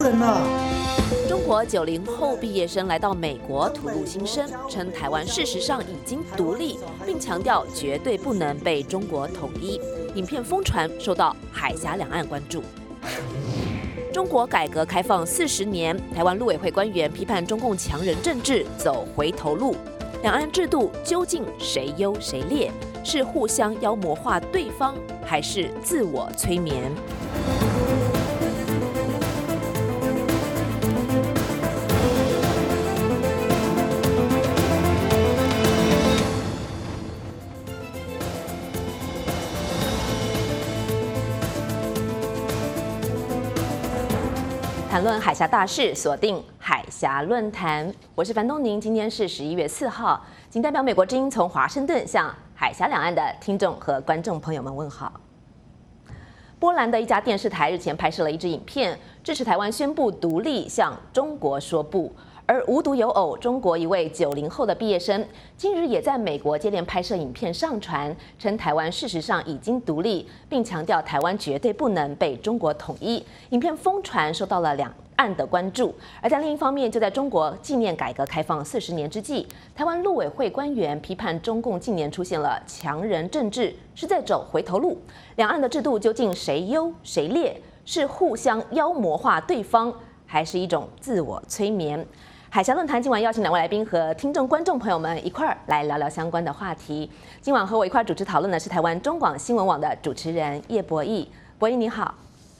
中国90后毕业生来到美国吐露心声，称台湾事实上已经独立，并强调绝对不能被中国统一。影片疯传，受到海峡两岸关注。中国改革开放40年，台湾陆委会官员批判中共强人政治走回头路。两岸制度究竟谁优谁劣？是互相妖魔化对方，还是自我催眠？谈论海峡大事，锁定海峡论坛。我是樊东宁，今天是11月4号，仅代表美国之音从华盛顿向海峡两岸的听众和观众朋友们问好。波兰的一家电视台日前拍摄了一支影片，支持台湾宣布独立，向中国说不。而无独有偶，中国一位90后的毕业生近日也在美国接连拍摄影片上传，称台湾事实上已经独立，并强调台湾绝对不能被中国统一。影片疯传，受到了两岸的关注。而在另一方面，就在中国纪念改革开放40年之际，台湾陆委会官员批判中共近年出现了强人政治，是在走回头路。两岸的制度究竟谁优谁劣？是互相妖魔化对方，还是一种自我催眠？海峡论坛今晚邀请两位来宾和听众观众朋友们一块儿来聊聊相关的话题。今晚和我一块儿主持讨论的是台湾中广新闻网的主持人叶博弈。博弈你好。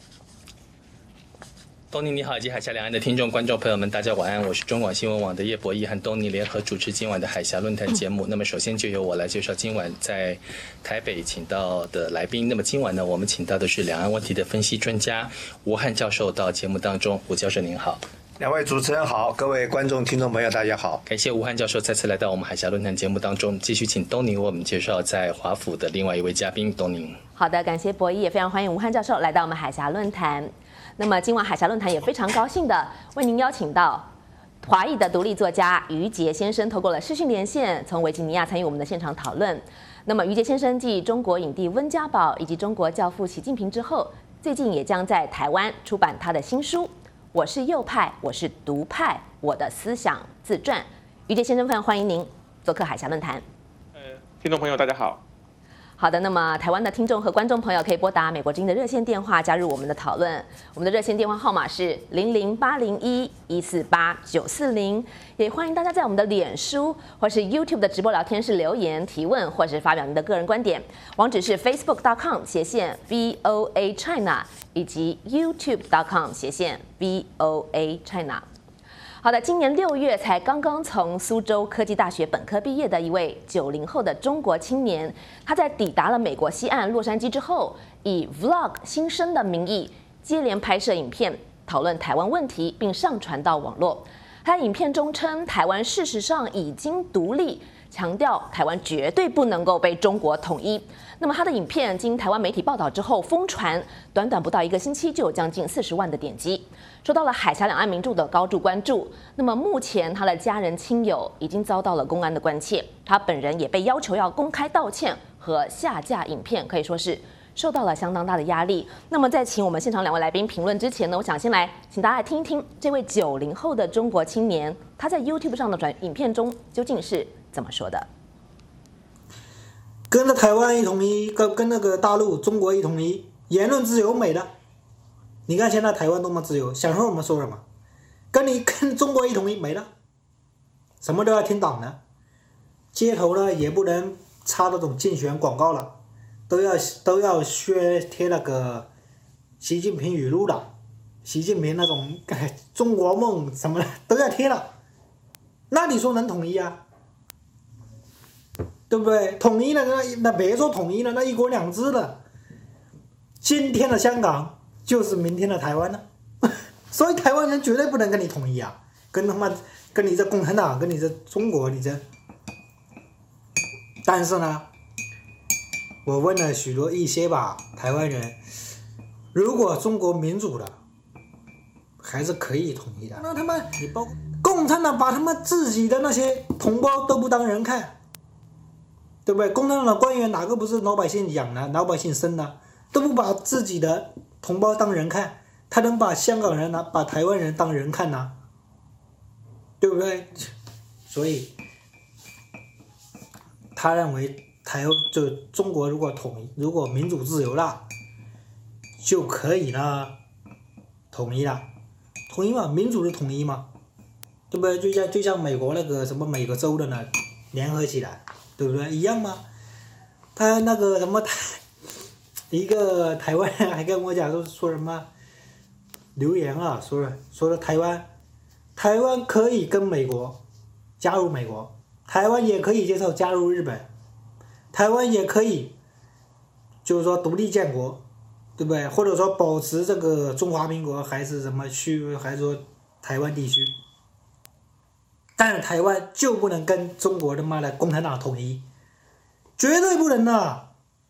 东尼你好，以及海峡两岸的听众观众朋友们，大家晚安。我是中广新闻网的叶博弈，和东尼联合主持今晚的海峡论坛节目。那么首先就由我来介绍今晚在台北请到的来宾。那么今晚呢，我们请到的是两岸问题的分析专家吴汉教授到节目当中。吴教授您好。 两位主持人好，各位观众、听众朋友，大家好！ 感谢吴汉教授再次来到我们海峡论坛节目当中，继续请东宁为我们介绍在华府的另外一位嘉宾东宁。 好的，感谢博弈，也非常欢迎吴汉教授来到我们海峡论坛。那么今晚海峡论坛也非常高兴的为您邀请到华裔的独立作家于杰先生，透过了视讯连线，从维吉尼亚参与我们的现场讨论。那么于杰先生继中国影帝温家宝以及中国教父习近平之后，最近也将在台湾出版他的新书。我是右派，我是独派，我的思想自传。于杰先生，非常欢迎您做客海峡论坛。 听众朋友，大家好。 好的，那么台湾的听众和观众朋友可以拨打美国之音的热线电话加入我们的讨论。我们的热线电话号码是008011489440，也欢迎大家在我们的脸书或是 YouTube 的直播聊天室留言提问，或是发表您的个人观点。网址是 facebook.com/VOA China 以及 YouTube.com/VOA China。好的，今年6月才刚刚从苏州科技大学本科毕业的一位90后的中国青年，他在抵达了美国西岸洛杉矶之后，以 Vlog 新生的名义接连拍摄影片，讨论台湾问题，并上传到网络。他在影片中称，台湾事实上已经独立，强调台湾绝对不能够被中国统一。那么他的影片经台湾媒体报道之后疯传，短短不到1个星期就有将近40万的点击，受到了海峡两岸民众的高度关注。那么目前他的家人亲友已经遭到了公安的关切，他本人也被要求要公开道歉和下架影片，可以说是受到了相当大的压力。那么在请我们现场两位来宾评论之前呢，我想先来请大家来听一听这位90后的中国青年，他在 YouTube 上的影片中究竟是怎么说的。 跟着台湾一统一，跟那个大陆中国一统一，言论自由没了。你看现在台湾多么自由，想说什么说什么，跟中国一统一没了，什么都要听党的，街头呢也不能插那种竞选广告了，都要贴那个习近平语录了，习近平那种中国梦什么的都要贴了，那你说能统一啊？对不对？统一了，那别说统一了，那一国两制了。今天的香港就是明天的台湾了，所以台湾人绝对不能跟你统一啊！跟你这共产党，跟你这中国，你这。但是呢，我问了一些台湾人，如果中国民主了，还是可以统一的。那他妈，你包括共产党把他们自己的那些同胞都不当人看。对不对？共产党的官员哪个不是老百姓养的、老百姓生的，都不把自己的同胞当人看， 他能把香港人把台湾人当人看呐，对不对？所以他认为就中国如果统一，如果民主自由了，就可以了，统一嘛，民主的统一嘛，对不对？就像美国那个什么每个州的呢联合起来，对不对？一样吗？他那个什么一个台湾人还跟我讲说什么留言啊，说台湾可以跟美国加入美国，台湾也可以接受加入日本，台湾也可以就是说独立建国，对不对？或者说保持这个中华民国还是什么区，还是说台湾地区，但是台湾就不能跟中国的妈的共产党统一，绝对不能的。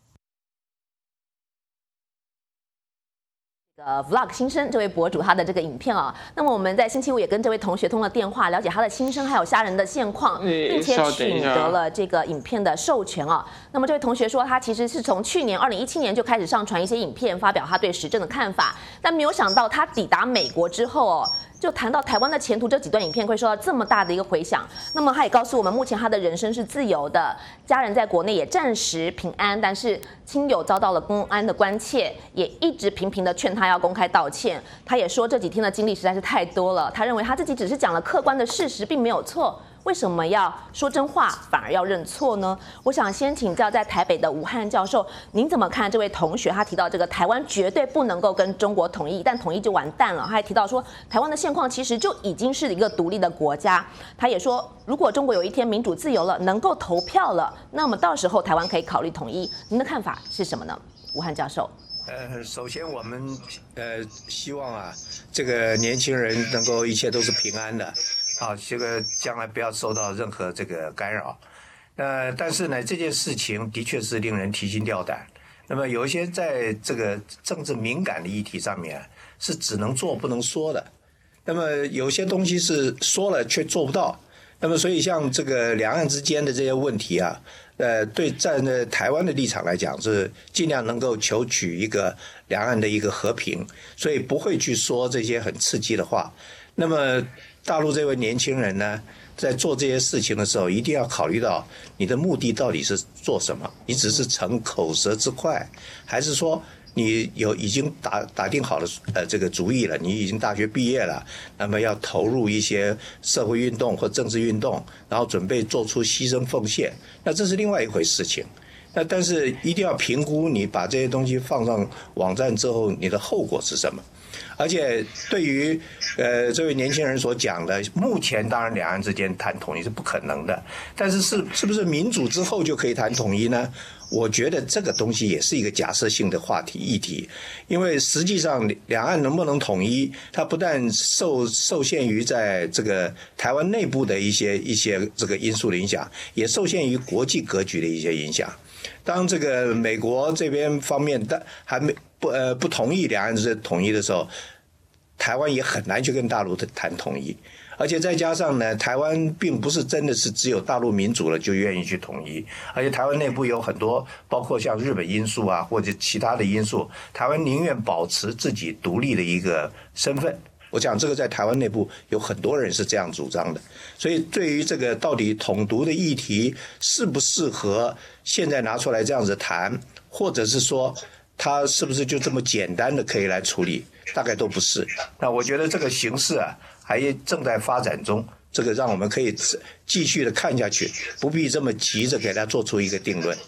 Vlog 新生这位博主他的这个影片啊，那么我们在星期五也跟这位同学通了电话，了解他的心声还有杀人的现况，并且取得了这个影片的授权啊。那么这位同学说，他其实是从去年2017年就开始上传一些影片，发表他对时政的看法，但没有想到他抵达美国之后哦，就谈到台湾的前途，这几段影片会受到这么大的一个回响。那么他也告诉我们，目前他的人生是自由的，家人在国内也暂时平安，但是亲友遭到了公安的关切，也一直频频的劝他要公开道歉。他也说这几天的经历实在是太多了，他认为他自己只是讲了客观的事实，并没有错。为什么要说真话，反而要认错呢？我想先请教在台北的吴汉教授，您怎么看这位同学？他提到这个台湾绝对不能够跟中国统一，一旦统一就完蛋了。他还提到说，台湾的现况其实就已经是一个独立的国家。他也说，如果中国有一天民主自由了，能够投票了，那么到时候台湾可以考虑统一。您的看法是什么呢？吴汉教授。 首先我们希望啊，这个年轻人能够一切都是平安的，啊，这个将来不要受到任何这个干扰。但是呢，这件事情的确是令人提心吊胆。那么有一些在这个政治敏感的议题上面是只能做不能说的，那么有些东西是说了却做不到。那么所以像这个两岸之间的这些问题啊，对站在台湾的立场来讲，是尽量能够求取一个两岸的一个和平，所以不会去说这些很刺激的话。那么大陆这位年轻人呢，在做这些事情的时候，一定要考虑到你的目的到底是做什么？你只是逞口舌之快，还是说你已经打定好了这个主意了，你已经大学毕业了，那么要投入一些社会运动或政治运动，然后准备做出牺牲奉献，那这是另外一回事情。那但是一定要评估你把这些东西放上网站之后，你的后果是什么？而且对于这位年轻人所讲的，目前当然两岸之间谈统一是不可能的，但是是不是民主之后就可以谈统一呢？我觉得这个东西也是一个假设性的议题，因为实际上两岸能不能统一，它不但受限于在这个台湾内部的一些这个因素的影响，也受限于国际格局的一些影响。当这个美国这边方面还不同意两岸之间统一的时候，台湾也很难去跟大陆谈统一。而且再加上呢，台湾并不是真的是只有大陆民主了就愿意去统一，而且台湾内部有很多，包括像日本因素啊，或者其他的因素，台湾宁愿保持自己独立的一个身份。我讲这个在台湾内部有很多人是这样主张的，所以对于这个到底统独的议题适不适合现在拿出来这样子谈，或者是说它是不是就这么简单的可以来处理，大概都不是。那我觉得这个形势啊还正在发展中，这个让我们可以继续的看下去，不必这么急着给它做出一个定论。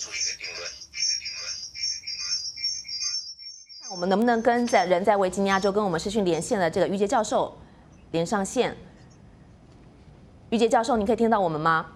我们能不能跟人在维吉尼亚州跟我们视讯连线的这个于杰教授连上线？于杰教授，你可以听到我们吗？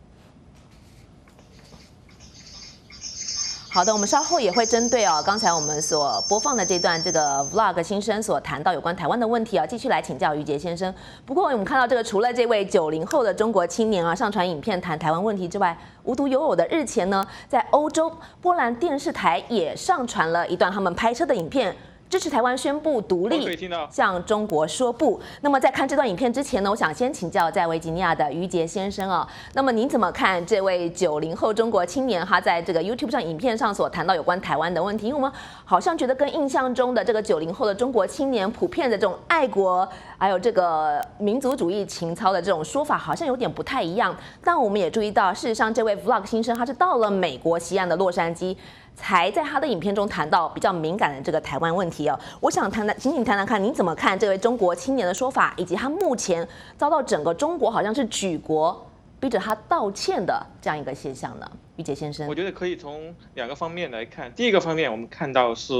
好的，我们稍后也会针对刚才我们所播放的这段这个 Vlog 新生所谈到有关台湾的问题继续来请教于杰先生。不过我们看到这个除了这位90后的中国青年上传影片谈台湾问题之外，无独有偶的日前呢，在欧洲波兰电视台也上传了一段他们拍摄的影片， 支持台湾宣布独立，向中国说不。那么在看这段影片之前呢，我想先请教在维吉尼亚的于杰先生啊，那么您怎么看这位90后中国青年他在这个 YouTube 上影片上所谈到有关台湾的问题？因为我们好像觉得跟印象中的这个90后的中国青年普遍的这种爱国还有这个民族主义情操的这种说法好像有点不太一样。但我们也注意到，事实上这位 Vlog 新生他是到了美国西岸的洛杉矶，才在他的影片中谈到比较敏感的这个台湾问题哦。我想请你谈谈看，您怎么看这位中国青年的说法，以及他目前遭到整个中国好像是举国逼着他道歉的这样一个现象呢？于杰先生， 我觉得可以从2个方面来看。第一个方面，我们看到是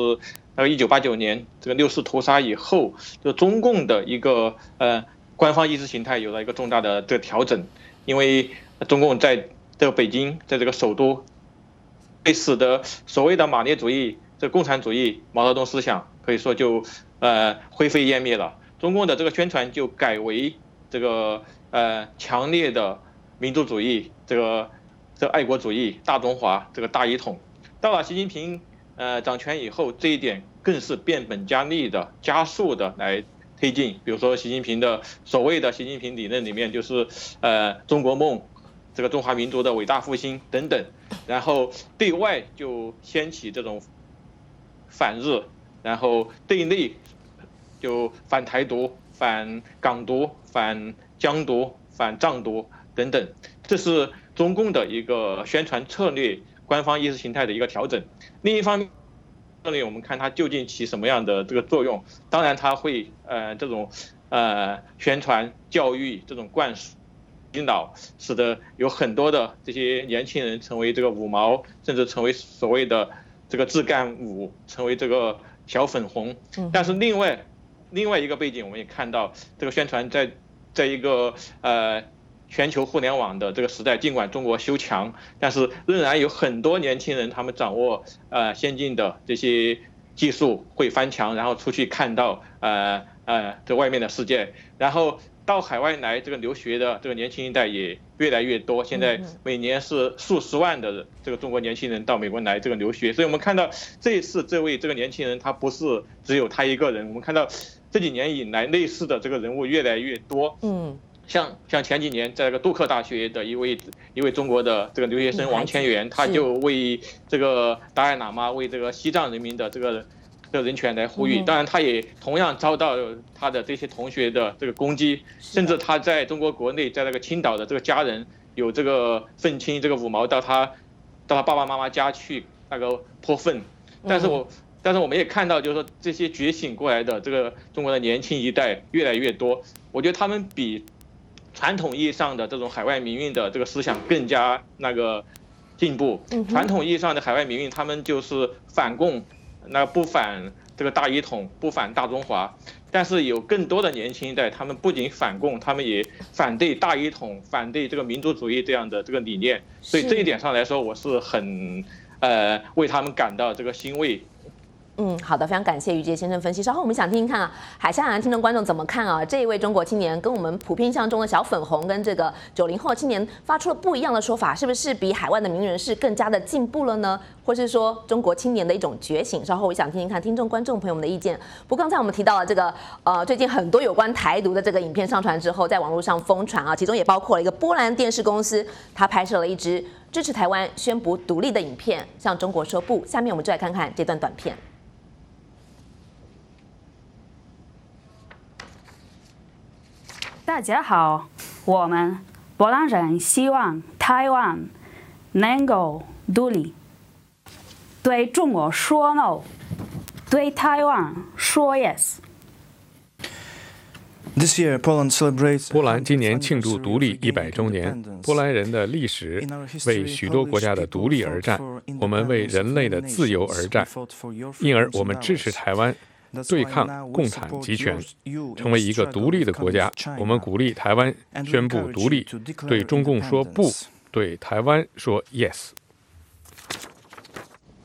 1989年这个6四屠杀以后，就中共的一个官方意识形态有了一个重大的这个调整，因为中共在这个北京，在这个首都，被使得所谓的马列主义、这共产主义、毛泽东思想可以说就灰飞烟灭了。中共的这个宣传就改为这个强烈的民族主义，这个爱国主义、大中华，这个大一统。到了习近平掌权以后，这一点更是变本加厉的、加速的来推进。比如说习近平的所谓的习近平理论里面，就是中国梦，这个中华民族的伟大复兴等等。然后对外就掀起这种反日，然后对内就反台独、反港独、反疆独、反藏独等等。这是中共的一个宣传策略、官方意识形态的一个调整。另一方面，我们看它究竟起什么样的这个作用。当然，它会这种宣传、教育这种灌输、洗脑，使得有很多的这些年轻人成为这个五毛，甚至成为所谓的这个自干五，成为这个小粉红。但是另外一个背景，我们也看到这个宣传在一个全球互联网的这个时代，尽管中国修强，但是仍然有很多年轻人他们掌握先进的这些技术，会翻墙，然后出去看到这外面的世界，然后到海外来这个留学的这个年轻一代也越来越多。现在每年是数十万的这个中国年轻人到美国来这个留学，所以我们看到这一次这位这个年轻人他不是只有他一个人，我们看到这几年以来类似的这个人物越来越多。像前几年在这个杜克大学的一位中国的这个留学生王千源，他就为这个达赖喇嘛、为这个西藏人民的这个人权来呼吁。当然，他也同样遭到他的这些同学的这个攻击，甚至他在中国国内，在那个青岛的这个家人有这个愤青这个五毛到他爸爸妈妈家去那个泼粪。但是我们也看到，就是说这些觉醒过来的这个中国的年轻一代越来越多，我觉得他们比传统意义上的这种海外民运的这个思想更加那个进步。传统意义上的海外民运，他们就是反共，不反这个大一统，不反大中华。但是有更多的年轻一代，他们不仅反共，他们也反对大一统，反对这个民族主义这样的这个理念。所以这一点上来说，我是很为他们感到这个欣慰。 好的，非常感谢于杰先生分析。稍后我们想听听看啊，海峡两岸听众观众怎么看啊？这一位中国青年跟我们普遍印象中的小粉红跟这个90后青年发出了不一样的说法，是不是比海外的名人士更加的进步了呢？或是说中国青年的一种觉醒？稍后我想听听看听众观众朋友们的意见。不过刚才我们提到了这个最近很多有关台独的这个影片上传之后，在网络上疯传啊，其中也包括了一个波兰电视公司，它拍摄了一支支持台湾宣布独立的影片，向中国说不。下面我们就来看看这段短片。 大家好，我们波兰人希望台湾能够独立，对中国说 no， 对台湾说 yes。 波兰今年庆祝独立100周年。波兰人的历史为许多国家的独立而战，我们为人类的自由而战，因而我们支持台湾对抗共产集权，成为一个独立的国家。我们鼓励台湾宣布独立，对中共说不，对台湾说 yes。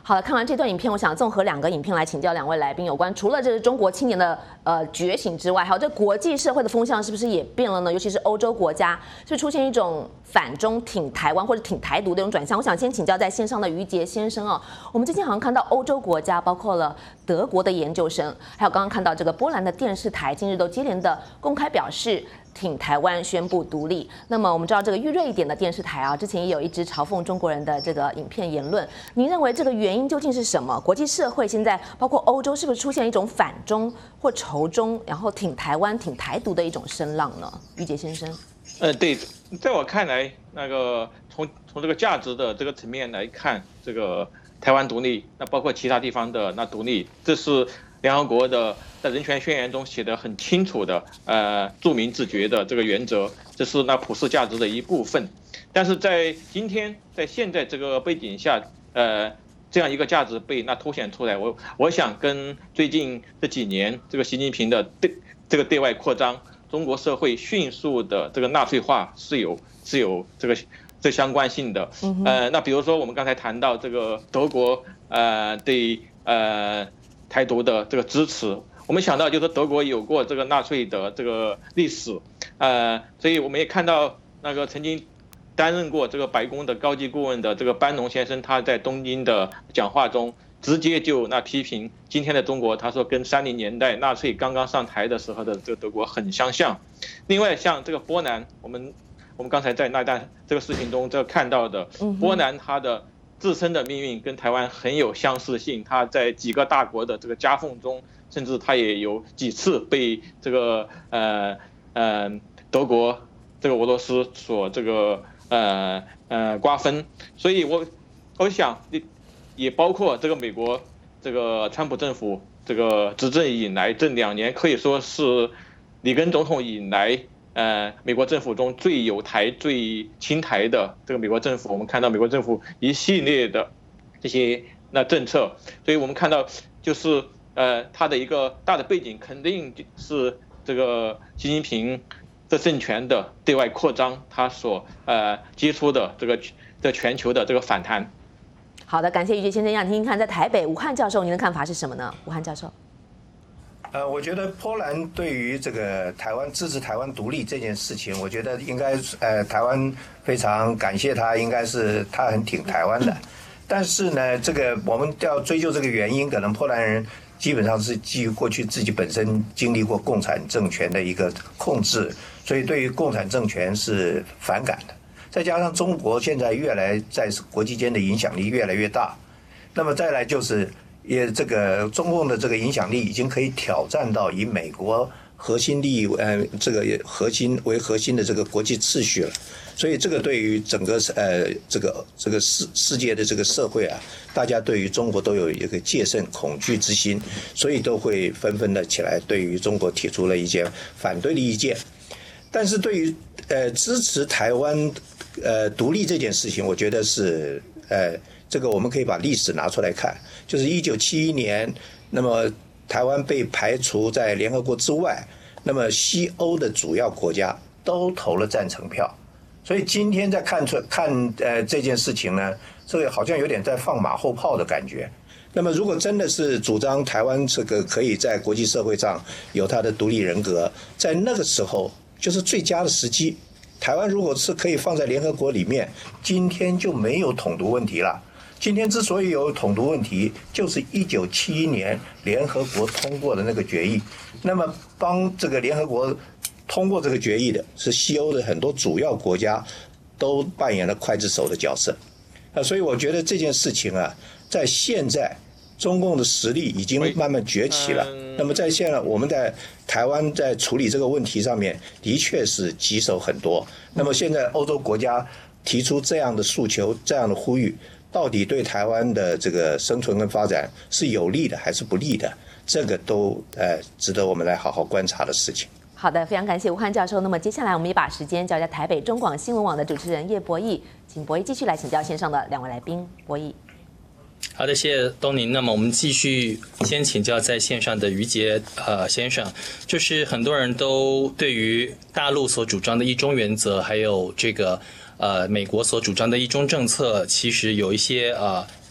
好了，看完这段影片，我想综合2个影片来请教2位来宾有关，除了这是中国青年的觉醒之外，还有这国际社会的风向是不是也变了呢？尤其是欧洲国家，是不是出现一种反中挺台湾或者挺台独的一种转向？我想先请教在线上的于杰先生哦，我们最近好像看到欧洲国家，包括了德国的研究生，还有刚刚看到这个波兰的电视台，近日都接连的公开表示挺台湾，宣布独立。那么我们知道这个裕瑞典的电视台啊，之前也有一支嘲讽中国人的这个影片言论。您认为这个原因究竟是什么？国际社会现在包括欧洲，是不是出现一种反中或仇中，然后挺台湾、挺台独的一种声浪呢？于杰先生。 对，在我看来，那个从这个价值的这个层面来看，这个台湾独立，那包括其他地方的那独立，这是联合国的在人权宣言中写的很清楚的，著名自觉的这个原则，这是那普世价值的一部分。但是在今天，在现在这个背景下，这样一个价值被那凸显出来，我想跟最近这几年这个习近平的这个对外扩张，中国社会迅速的这个纳粹化是有这相关性的。那比如说我们刚才谈到这个德国对台独的这个支持，我们想到就是德国有过这个纳粹的这个历史，所以我们也看到那个曾经担任过这个白宫的高级顾问的这个班农先生，他在东京的讲话中直接就那批评今天的中国，他说跟30年代纳粹刚刚上台的时候的这个德国很相像。另外像这个波兰，我们刚才在那段这个视频中这看到的，波兰它的自身的命运跟台湾很有相似性，它在几个大国的这个夹缝中，甚至它也有几次被这个德国这个俄罗斯所这个瓜分。所以我想也包括这个美国这个川普政府这个执政以来，这2年可以说是里根总统以来美国政府中最有台、最亲台的这个美国政府。我们看到美国政府一系列的这些那政策，所以我们看到就是它的一个大的背景肯定是这个习近平的政权的对外扩张，它所接触的这全球的这个反弹。 好的，感谢于杰先生。想听听看，在台北，吴汉教授，您的看法是什么呢？吴汉教授。 我觉得波兰对于这个台湾支持台湾独立这件事情，我觉得应该台湾非常感谢他，应该是他很挺台湾的。但是呢，这个我们要追究这个原因，可能波兰人基本上是基于过去自己本身经历过共产政权的一个控制，所以对于共产政权是反感的。再加上中国现在在国际间的影响力越来越大，那么再来就是这个中共的这个影响力已经可以挑战到以美国核心利益这个核心的这个国际秩序了。所以这个对于整个这个世界的这个社会啊，大家对于中国都有一个戒慎恐惧之心，所以都会纷纷的起来对于中国提出了一些反对的意见。但是对于支持台湾独立这件事情，我觉得是这个我们可以把历史拿出来看，就是1971年，那么台湾被排除在联合国之外，那么西欧的主要国家都投了赞成票，所以今天在看这件事情呢，这个好像有点在放马后炮的感觉。那么如果真的是主张台湾这个可以在国际社会上有它的独立人格，在那个时候就是最佳的时机。台湾如果是可以放在联合国里面，今天就没有统独问题了。今天之所以有统独问题，就是1971年联合国通过的那个决议。那么帮这个联合国通过这个决议的是西欧的很多主要国家，都扮演了刽子手的角色。所以我觉得这件事情啊，在现在中共的实力已经慢慢崛起了。那么在现在我们在台湾在处理这个问题上面，的确是棘手很多。那么现在欧洲国家提出这样的诉求，这样的呼吁，到底对台湾的这个生存跟发展是有利的还是不利的？这个都值得我们来好好观察的事情。 好的，非常感谢吴汉教授。那么接下来我们也把时间交给台北中广新闻网的主持人叶博弈，请博弈继续来请教线上的2位来宾。博弈。 好的，谢谢东宁。那么我们继续先请教在线上的于杰先生，就是很多人都对于大陆所主张的一中原则，还有这个美国所主张的一中政策，其实有一些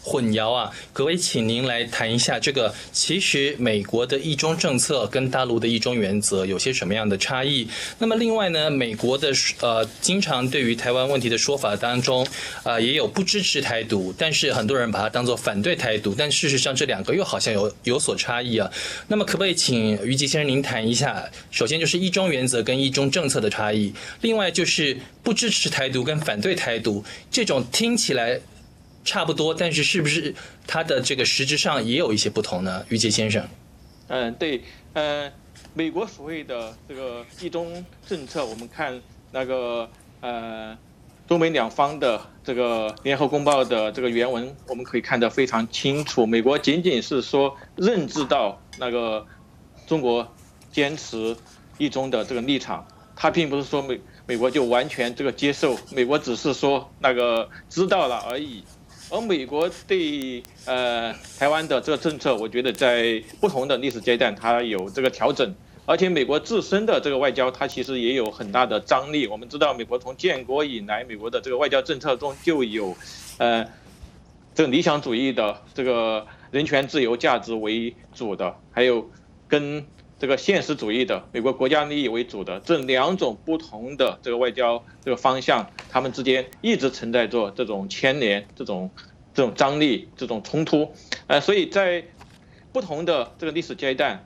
混淆啊。可不可以请您来谈一下这个？其实美国的一中政策跟大陆的一中原则有些什么样的差异？那么另外呢，美国的经常对于台湾问题的说法当中，也有不支持台独，但是很多人把它当作反对台独，但事实上这两个又好像有所差异啊。那么可不可以请于吉先生您谈一下？首先就是一中原则跟一中政策的差异，另外就是不支持台独跟反对台独，这种听起来差不多，但是是不是它的这个实质上也有一些不同呢？于杰先生。 对，美国所谓的这个一中政策，我们看那个中美两方的这个联合公报的这个原文，我们可以看得非常清楚。美国仅仅是说认知到那个中国坚持一中的这个立场，他并不是说美国就完全这个接受，美国只是说那个知道了而已。而美国对台湾的这个政策，我觉得在不同的历史阶段它有这个调整，而且美国自身的这个外交它其实也有很大的张力。我们知道美国从建国以来，美国的这个外交政策中就有这个理想主义的这个人权自由价值为主的，还有跟这个现实主义的美国国家利益为主的这两种不同的这个外交这个方向，他们之间一直存在着这种牵连、这种张力、这种冲突，所以在不同的这个历史阶段，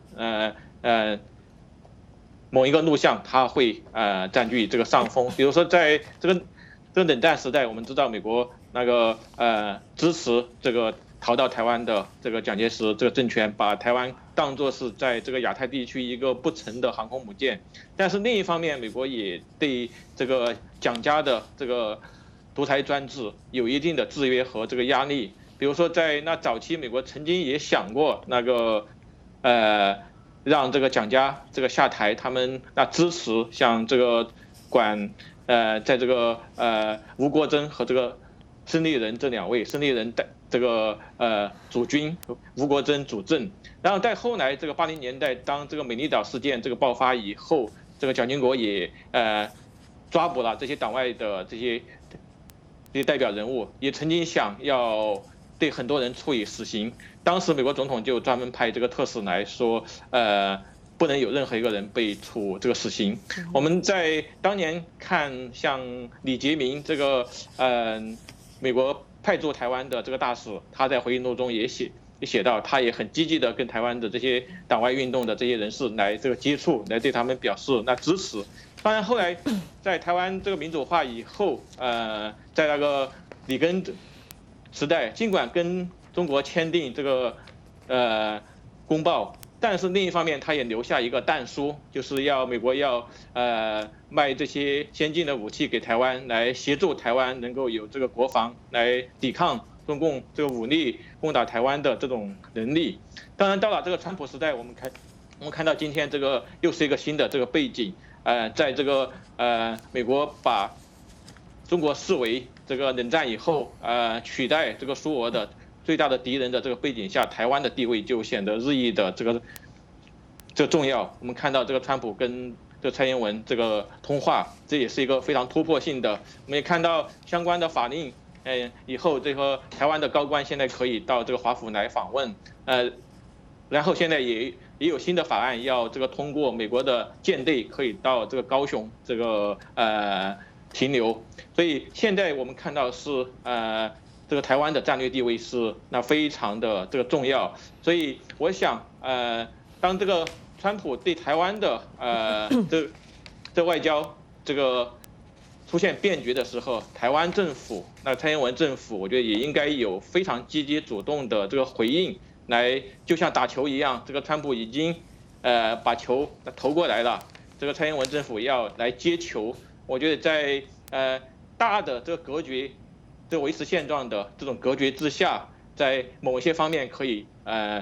某一个路向它会占据这个上风。比如说在这个冷战时代，我们知道美国那个支持这个逃到台湾的这个蒋介石这个政权，把台湾当作是在这个亚太地区一个不成的航空母舰。但是另一方面，美国也对这个蒋家的这个独裁专制有一定的制约和这个压力。比如说在那早期，美国曾经也想过那个让这个蒋家这个下台，他们那支持像这个在这个吴国桢和这个孙立人这两位，孙立人这个主军，吴国桢主政。然后在后来这个80年代，当这个美丽岛事件这个爆发以后，这个蒋经国也抓捕了这些党外的这些代表人物，也曾经想要对很多人处以死刑。当时美国总统就专门派这个特使来说，不能有任何一个人被处这个死刑。我们在当年看像李杰明这个美国派驻台湾的这个大使，他在回忆录中也写到，他也很积极的跟台湾的这些党外运动的这些人士来这个接触，来对他们表示那支持。当然后来在台湾这个民主化以后，在那个里根时代，尽管跟中国签订这个公报，但是另一方面他也留下一个弹书，就是美国要卖这些先进的武器给台湾，来协助台湾能够有这个国防来抵抗中共这个武力攻打台湾的这种能力。当然到了这个川普时代，我们看到今天这个又是一个新的这个背景，在这个美国把中国视为这个冷战以后取代这个苏俄的最大的敌人的这个背景下，台湾的地位就显得日益的这个重要。我们看到这个川普跟这个蔡英文这个通话，这也是一个非常突破性的。我们也看到相关的法令，以后这个台湾的高官现在可以到这个华府来访问，然后现在也有新的法案要这个通过，美国的舰队可以到这个高雄这个停留。所以现在我们看到是这个台湾的战略地位是那非常的这个重要。所以我想当这个川普对台湾的这外交这个出现变局的时候，台湾政府那蔡英文政府，我觉得也应该有非常积极主动的这个回应，来就像打球一样，这个川普已经把球投过来了，这个蔡英文政府要来接球。我觉得在大的这个格局，这维持现状的这种格局之下，在某一些方面可以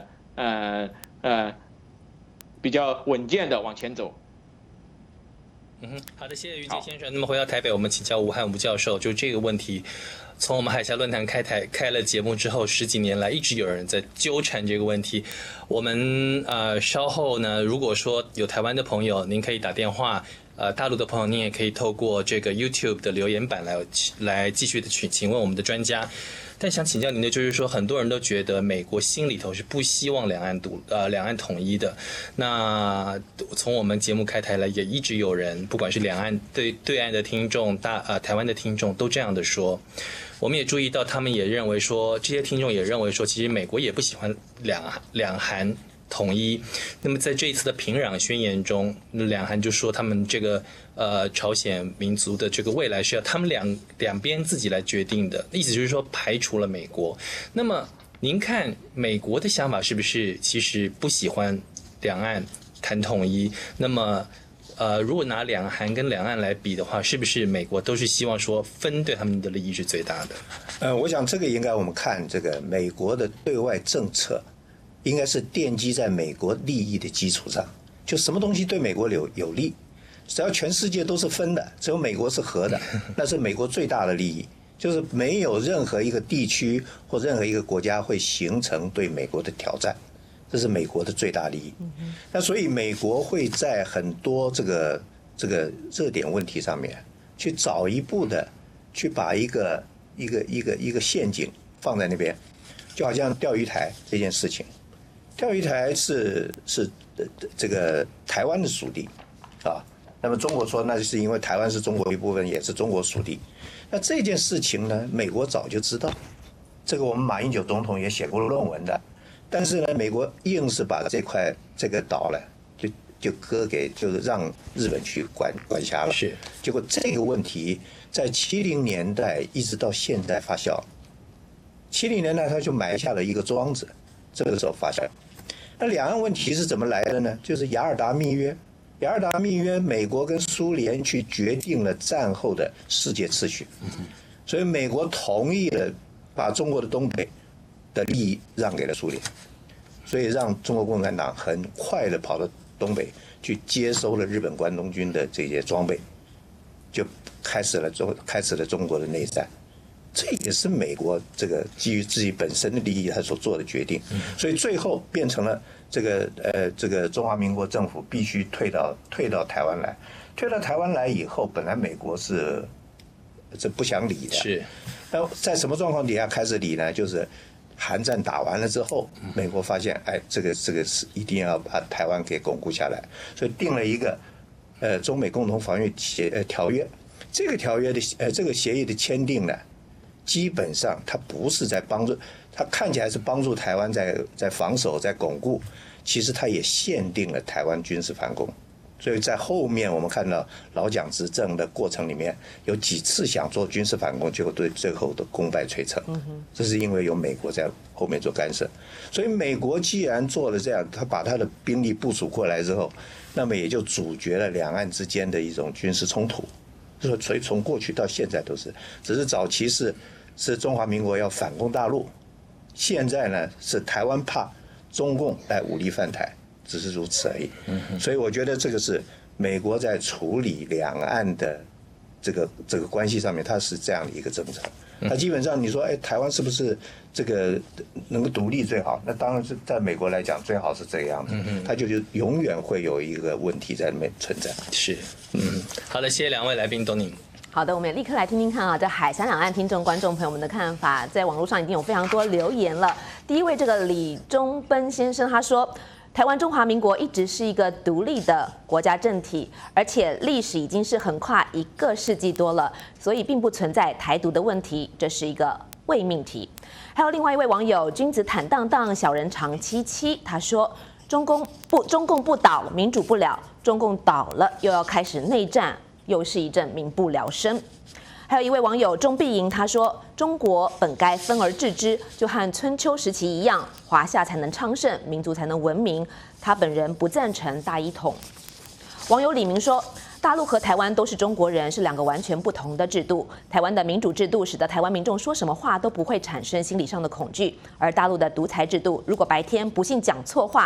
比较稳健的往前走。 好的，谢谢于杰先生。那么回到台北，我们请教吴汉吴教授，就这个问题， 从我们海峡论坛开了节目之后，10几年来一直有人在纠缠这个问题。我们稍后呢，如果说有台湾的朋友，您可以打电话。大陆的朋友，您也可以透过这个 YouTube 的留言板来继续的请问我们的专家。但想请教您的就是说，很多人都觉得美国心里头是不希望两岸统一的。那从我们节目开台来，也一直有人，不管是两岸对岸的听众，台湾的听众都这样的说。我们也注意到，他们也认为说，这些听众也认为说，其实美国也不喜欢两韩统一。那么在这一次的平壤宣言中，两韩就说他们这个朝鲜民族的这个未来是要他们两边自己来决定的，意思就是说排除了美国。那么您看美国的想法是不是其实不喜欢两岸谈统一？那么如果拿两韩跟两岸来比的话，是不是美国都是希望说分对他们的利益是最大的？ 我想这个应该我们看这个美国的对外政策。应该是奠基在美国利益的基础上，就什么东西对美国有利，只要全世界都是分的，只有美国是合的，那是美国最大的利益，就是没有任何一个地区或任何一个国家会形成对美国的挑战，这是美国的最大利益。那所以美国会在很多这个热点问题上面去早一步的去把一个陷阱放在那边，就好像钓鱼台这件事情。钓鱼台是这个台湾的属地啊，那么中国说那是因为台湾是中国一部分，也是中国属地。那这件事情呢，美国早就知道，这个我们马英九总统也写过论文的，但是呢，美国硬是把这个岛呢就就是让日本去管辖了。 是， 结果这个问题在70年代一直到现在发酵，70年代他就埋下了一个桩子，这个时候发酵。那两岸问题是怎么来的呢？就是雅尔达密约。雅尔达密约，美国跟苏联去决定了战后的世界秩序，所以美国同意了把中国的东北的利益让给了苏联，所以让中国共产党很快的跑到东北去接收了日本关东军的这些装备，就开始了中国的内战。这也是美国这个基于自己本身的利益他所做的决定，所以最后变成了这个中华民国政府必须退到台湾来，退到台湾来以后，本来美国是不想理的， 是， 那在什么状况底下开始理呢？就是韩战打完了之后，美国发现，这个是一定要把台湾给巩固下来，所以定了一个中美共同防御条约。这个条约的这个协议的签订呢，基本上它不是在帮助，它看起来是帮助台湾在防守在巩固，其实它也限定了台湾军事反攻。所以在后面我们看到老蒋执政的过程里面，有几次想做军事反攻，结果对最后的功败垂成。这是因为有美国在后面做干涉。所以美国既然做了这样，他把他的兵力部署过来之后，那么也就阻绝了两岸之间的一种军事冲突。所以从过去到现在都是，只是早期是中华民国要反攻大陆，现在呢是台湾怕中共来武力犯台，只是如此而已。所以我觉得这个是美国在处理两岸的这个关系上面，它是这样的一个政策。那基本上你说，台湾是不是这个能够独立最好？那当然是在美国来讲，最好是这个样子。它就永远会有一个问题在那边存在。 是，好的，谢谢两位来宾，董宁。 好的，我们也立刻来听听看啊，这海峡两岸听众观众朋友们的看法，在网络上已经有非常多留言了。第一位这个李忠奔先生他说，台湾中华民国一直是一个独立的国家政体，而且历史已经是横跨1个世纪多了，所以并不存在台独的问题，这是一个伪命题。还有另外一位网友君子坦荡荡，小人长戚戚，他说中共不倒，民主不了；中共倒了，又要开始内战，又是一阵民不聊生。还有一位网友钟碧莹，他说：“中国本该分而治之，就和春秋时期一样，华夏才能昌盛，民族才能文明。”他本人不赞成大一统。网友李明说：“大陆和台湾都是中国人，是2个完全不同的制度。台湾的民主制度使得台湾民众说什么话都不会产生心理上的恐惧，而大陆的独裁制度，如果白天不幸讲错话，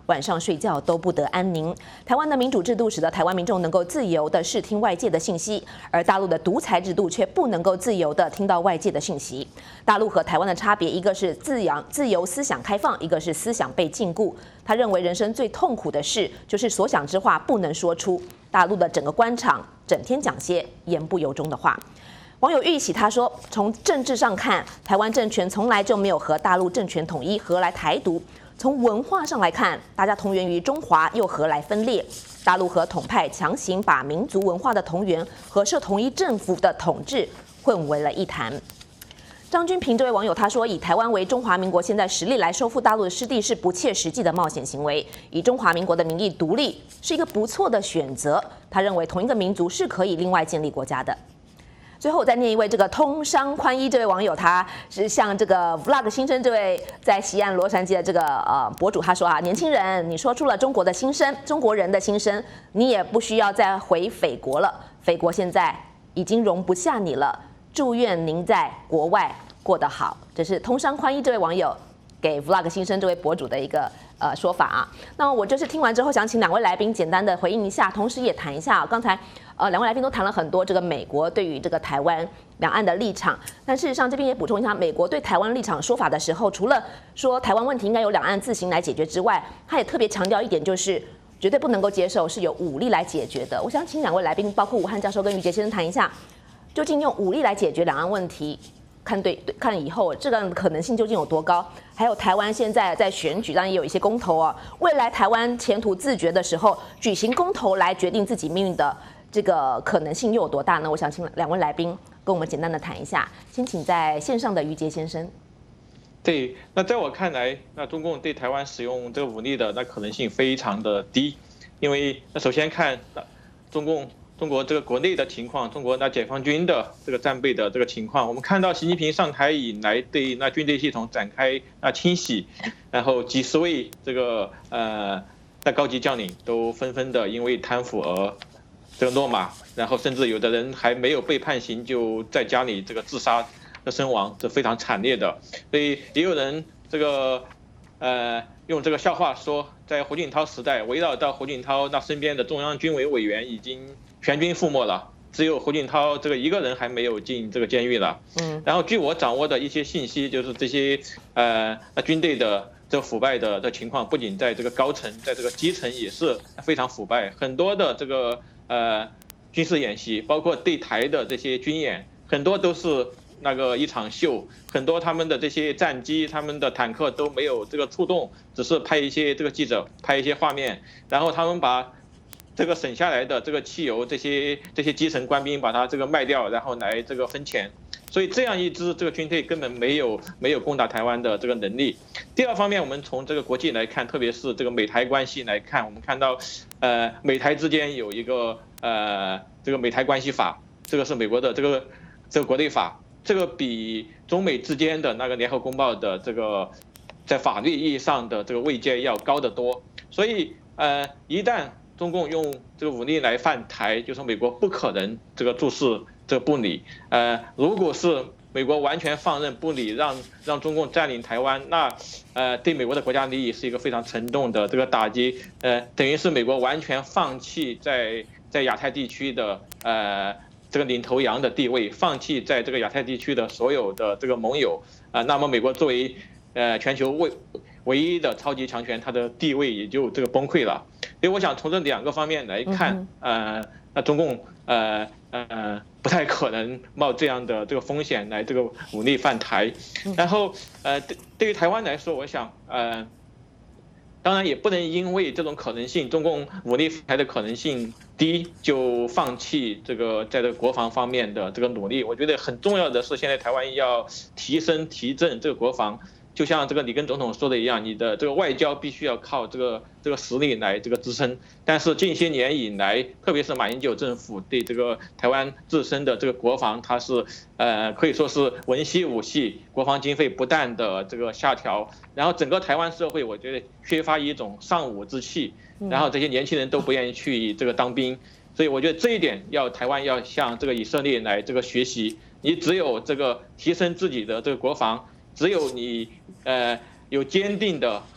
晚上睡觉都不得安宁。台湾的民主制度使得台湾民众能够自由地视听外界的信息，而大陆的独裁制度却不能够自由地听到外界的讯息。大陆和台湾的差别，一个是自由思想开放，一个是思想被禁锢。他认为人生最痛苦的事就是所想之话不能说出。大陆的整个官场整天讲些言不由衷的话。网友玉喜他说，从政治上看，台湾政权从来就没有和大陆政权统一，何来台独？从文化上来看，大家同源于中华，又何来分裂？大陆和统派强行把民族文化的同源和受统一政府的统治混为了一谈。张君平这位网友他说，以台湾为中华民国现在实力来收复大陆的失地是不切实际的冒险行为，以中华民国的名义独立是一个不错的选择。他认为同一个民族是可以另外建立国家的。最后我再念一位这个通商宽衣这位网友，他是向这个 Vlog 新生这位在西岸洛杉矶的这个博主他说啊，年轻人，你说出了中国的心声，中国人的心声，你也不需要再回斐国了，斐国现在已经容不下你了，祝愿您在国外过得好。这是通商宽衣这位网友给 Vlog 新生这位博主的一个说法啊。那我就是听完之后，想请两位来宾简单的回应一下，同时也谈一下刚才两位来宾都谈了很多这个美国对于这个台湾两岸的立场，但事实上这边也补充一下，美国对台湾立场说法的时候，除了说台湾问题应该由两岸自行来解决之外，他也特别强调一点，就是绝对不能够接受是由武力来解决的。我想请两位来宾，包括武汉教授跟于杰先生谈一下，究竟用武力来解决两岸问题，看以后这个可能性究竟有多高？还有台湾现在在选举，当然也有一些公投啊，未来台湾前途自决的时候，举行公投来决定自己命运的这个可能性又有多大呢？我想请两位来宾跟我们简单的谈一下。先请在线上的于杰先生。 对，那在我看来，那中共对台湾使用这个武力的那可能性非常的低，因为那首先看中国这个国内的情况，中国那解放军的这个战备的这个情况，我们看到习近平上台以来，对那军队系统展开清洗，然后几十位这个那高级将领都纷纷的因为贪腐而这个落马，然后甚至有的人还没有被判刑就在家里这个自杀的身亡，这非常惨烈的。所以也有人这个用这个笑话说，在胡锦涛时代，围绕到胡锦涛那身边的中央军委委员已经全军覆没了，只有胡锦涛这个一个人还没有进这个监狱了。然后据我掌握的一些信息，就是这些军队的这个腐败的情况，不仅在这个高层，在这个基层也是非常腐败。很多的这个军事演习，包括对台的这些军演，很多都是那个一场秀，很多他们的这些战机、他们的坦克都没有这个出动，只是派一些这个记者拍一些画面，然后他们把这个省下来的这个汽油，这些基层官兵把它这个卖掉，然后来这个分钱。所以这样一支这个军队根本没有攻打台湾的这个能力。第二方面，我们从这个国际来看，特别是这个美台关系来看，我们看到美台之间有一个这个美台关系法，这个是美国的这个国内法，这个比中美之间的那个联合公报的这个在法律意义上的这个位阶要高得多。所以一旦中共用这个武力来犯台，就说美国不可能这个注视这个不理。如果是美国完全放任不理，让中共占领台湾，那对美国的国家利益是一个非常沉重的这个打击。等于是美国完全放弃在亚太地区的这个领头羊的地位，放弃在这个亚太地区的所有的这个盟友。那么美国作为全球唯一的超级强权，它的地位也就这个崩溃了。所以我想从这两个方面来看，那中共不太可能冒这样的这个风险来这个武力犯台。然后对于台湾来说，我想当然也不能因为这种可能性，中共武力犯台的可能性低，就放弃这个在这个国防方面的这个努力。我觉得很重要的是，现在台湾要提振这个国防。就像这个里根总统说的一样，你的这个外交必须要靠这个实力来这个支撑。但是近些年以来，特别是马英九政府对这个台湾自身的这个国防，它是可以说是文系武系，国防经费不断的这个下调，然后整个台湾社会我觉得缺乏一种尚武之气，然后这些年轻人都不愿意去这个当兵，所以我觉得这一点台湾要向这个以色列来这个学习。你只有这个提升自己的这个国防，只有你有坚定的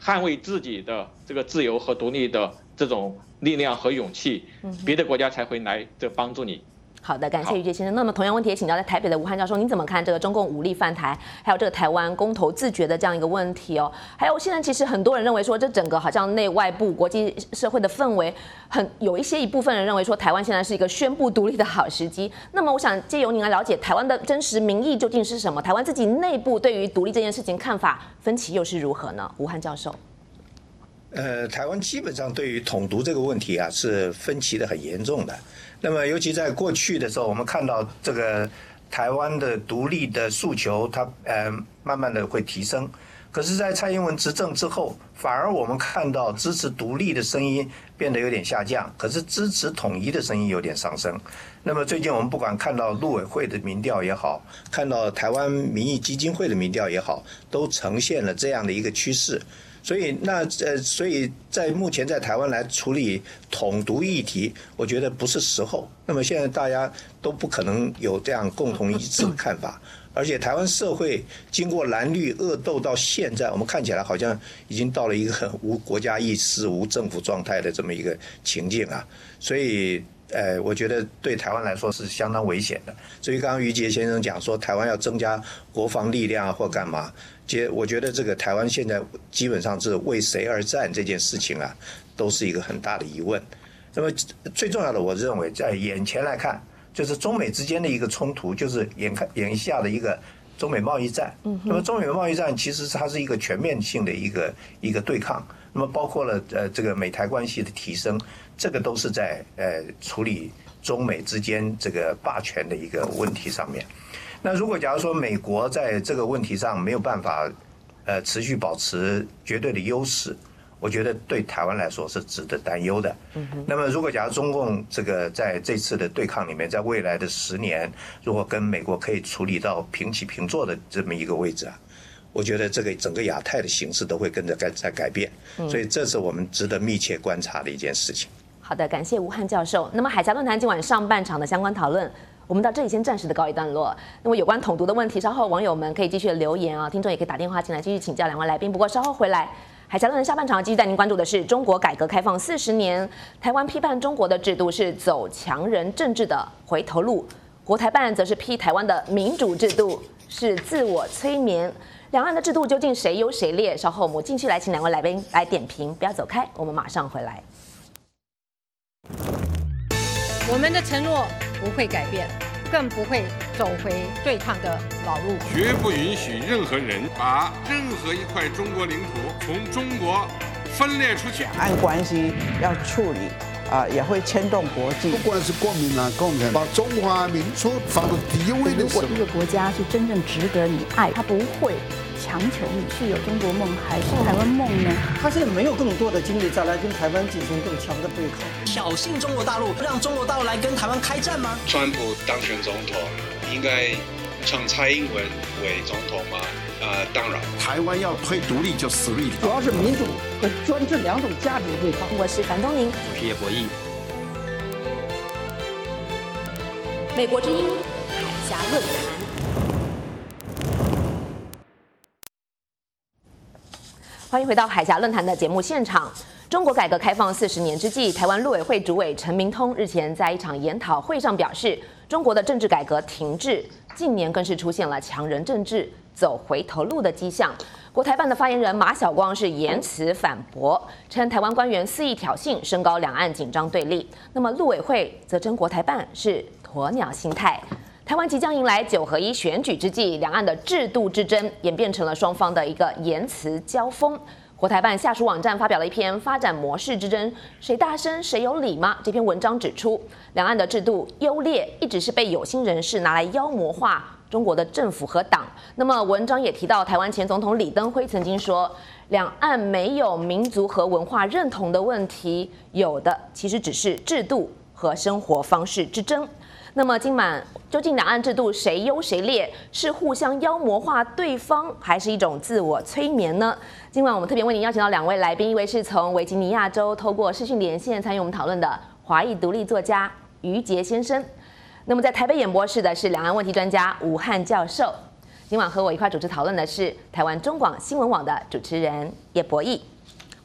捍卫自己的这个自由和独立的这种力量和勇气，别的国家才会来帮助你。 好的，感谢于杰先生。那么同样问题也请教在台北的吴汉教授，您怎么看这个中共武力犯台，还有这个台湾公投自决的这样一个问题哦？还有现在其实很多人认为说，这整个好像内外部国际社会的氛围，有一部分人认为说，台湾现在是一个宣布独立的好时机。那么我想借由您来了解台湾的真实民意究竟是什么？台湾自己内部对于独立这件事情看法分歧又是如何呢？吴汉教授。 台湾基本上对于统独这个问题啊是分歧的很严重的。那么尤其在过去的时候，我们看到这个台湾的独立的诉求，它慢慢的会提升。可是，在蔡英文执政之后，反而我们看到支持独立的声音变得有点下降，可是支持统一的声音有点上升。那么最近我们不管看到陆委会的民调也好，看到台湾民意基金会的民调也好，都呈现了这样的一个趋势。所以在目前在台湾来处理统独议题，我觉得不是时候。那么现在大家都不可能有这样共同一致的看法，而且台湾社会经过蓝绿恶斗到现在，我们看起来好像已经到了一个无国家意识、无政府状态的这么一个情境啊，所以。我觉得对台湾来说是相当危险的。至于刚刚于杰先生讲说台湾要增加国防力量或干嘛，我觉得这个台湾现在基本上是为谁而战这件事情啊，都是一个很大的疑问。那么最重要的，我认为在眼前来看，就是中美之间的一个冲突，就是眼下的一个中美贸易战。那么中美贸易战其实它是一个全面性的一个对抗。那么包括了这个美台关系的提升，这个都是在处理中美之间这个霸权的一个问题上面。那如果假如说美国在这个问题上没有办法持续保持绝对的优势，我觉得对台湾来说是值得担忧的。那么如果假如中共这个在这次的对抗里面，在未来的10年，如果跟美国可以处理到平起平坐的这么一个位置啊，我觉得这个整个亚太的形势都会跟着在改变，所以这是我们值得密切观察的一件事情。 好的，感谢吴汉教授。那么海峡论坛今晚上半场的相关讨论，我们到这里先暂时的告一段落。那么有关统独的问题，稍后网友们可以继续留言啊，听众也可以打电话进来继续请教两位来宾。不过稍后回来，海峡论坛下半场继续带您关注的是中国改革开放40年，台湾批判中国的制度是走强人政治的回头路，国台办则是批台湾的民主制度是自我催眠。两岸的制度究竟谁优谁劣？稍后我们继续来请两位来宾来点评，不要走开，我们马上回来。 我们的承诺不会改变，更不会走回对抗的老路。 绝不允许任何人把任何一块中国领土从中国分裂出去。 两岸关系要处理也会牵动国际。 不管是国民党、共产党，把中华民族放到第一位的时候， 如果一个国家是真正值得你爱，他不会强求你是有中国梦还是台湾梦呢？ 他现在没有更多的精力再来跟台湾进行更强的对抗， 挑衅中国大陆，让中国大陆来跟台湾开战吗？ 川普当选总统，应该让蔡英文为总统吗？当然， 台湾要推独立就死路一条。 主要是民主和专制两种价值的对抗。 我是樊东宁， 我是叶博弈。 美国之音海峡论坛。欢迎回到海峡论坛的节目现场。中国改革开放40年之际，台湾陆委会主委陈明通日前在一场研讨会上表示，中国的政治改革停滞，近年更是出现了强人政治、走回头路的迹象。国台办的发言人马晓光是言辞反驳，称台湾官员肆意挑衅，升高两岸紧张对立。那么陆委会则称国台办是鸵鸟心态。台湾即将迎来9合1选举之际，两岸的制度之争演变成了双方的一个言辞交锋。国台办下属网站发表了一篇发展模式之争，谁大声谁有理吗？这篇文章指出，两岸的制度优劣一直是被有心人士拿来妖魔化中国的政府和党。那么文章也提到，台湾前总统李登辉曾经说，两岸没有民族和文化认同的问题，有的其实只是制度和生活方式之争。那么今晚究竟两岸制度谁优谁劣？是互相妖魔化对方，还是一种自我催眠呢？今晚我们特别为您邀请到2位来宾，一位是从维吉尼亚州透过视讯连线参与我们讨论的华裔独立作家于杰先生。那么在台北演播室的是两岸问题专家吴汉教授。今晚和我一块主持讨论的是台湾中广新闻网的主持人叶博弈。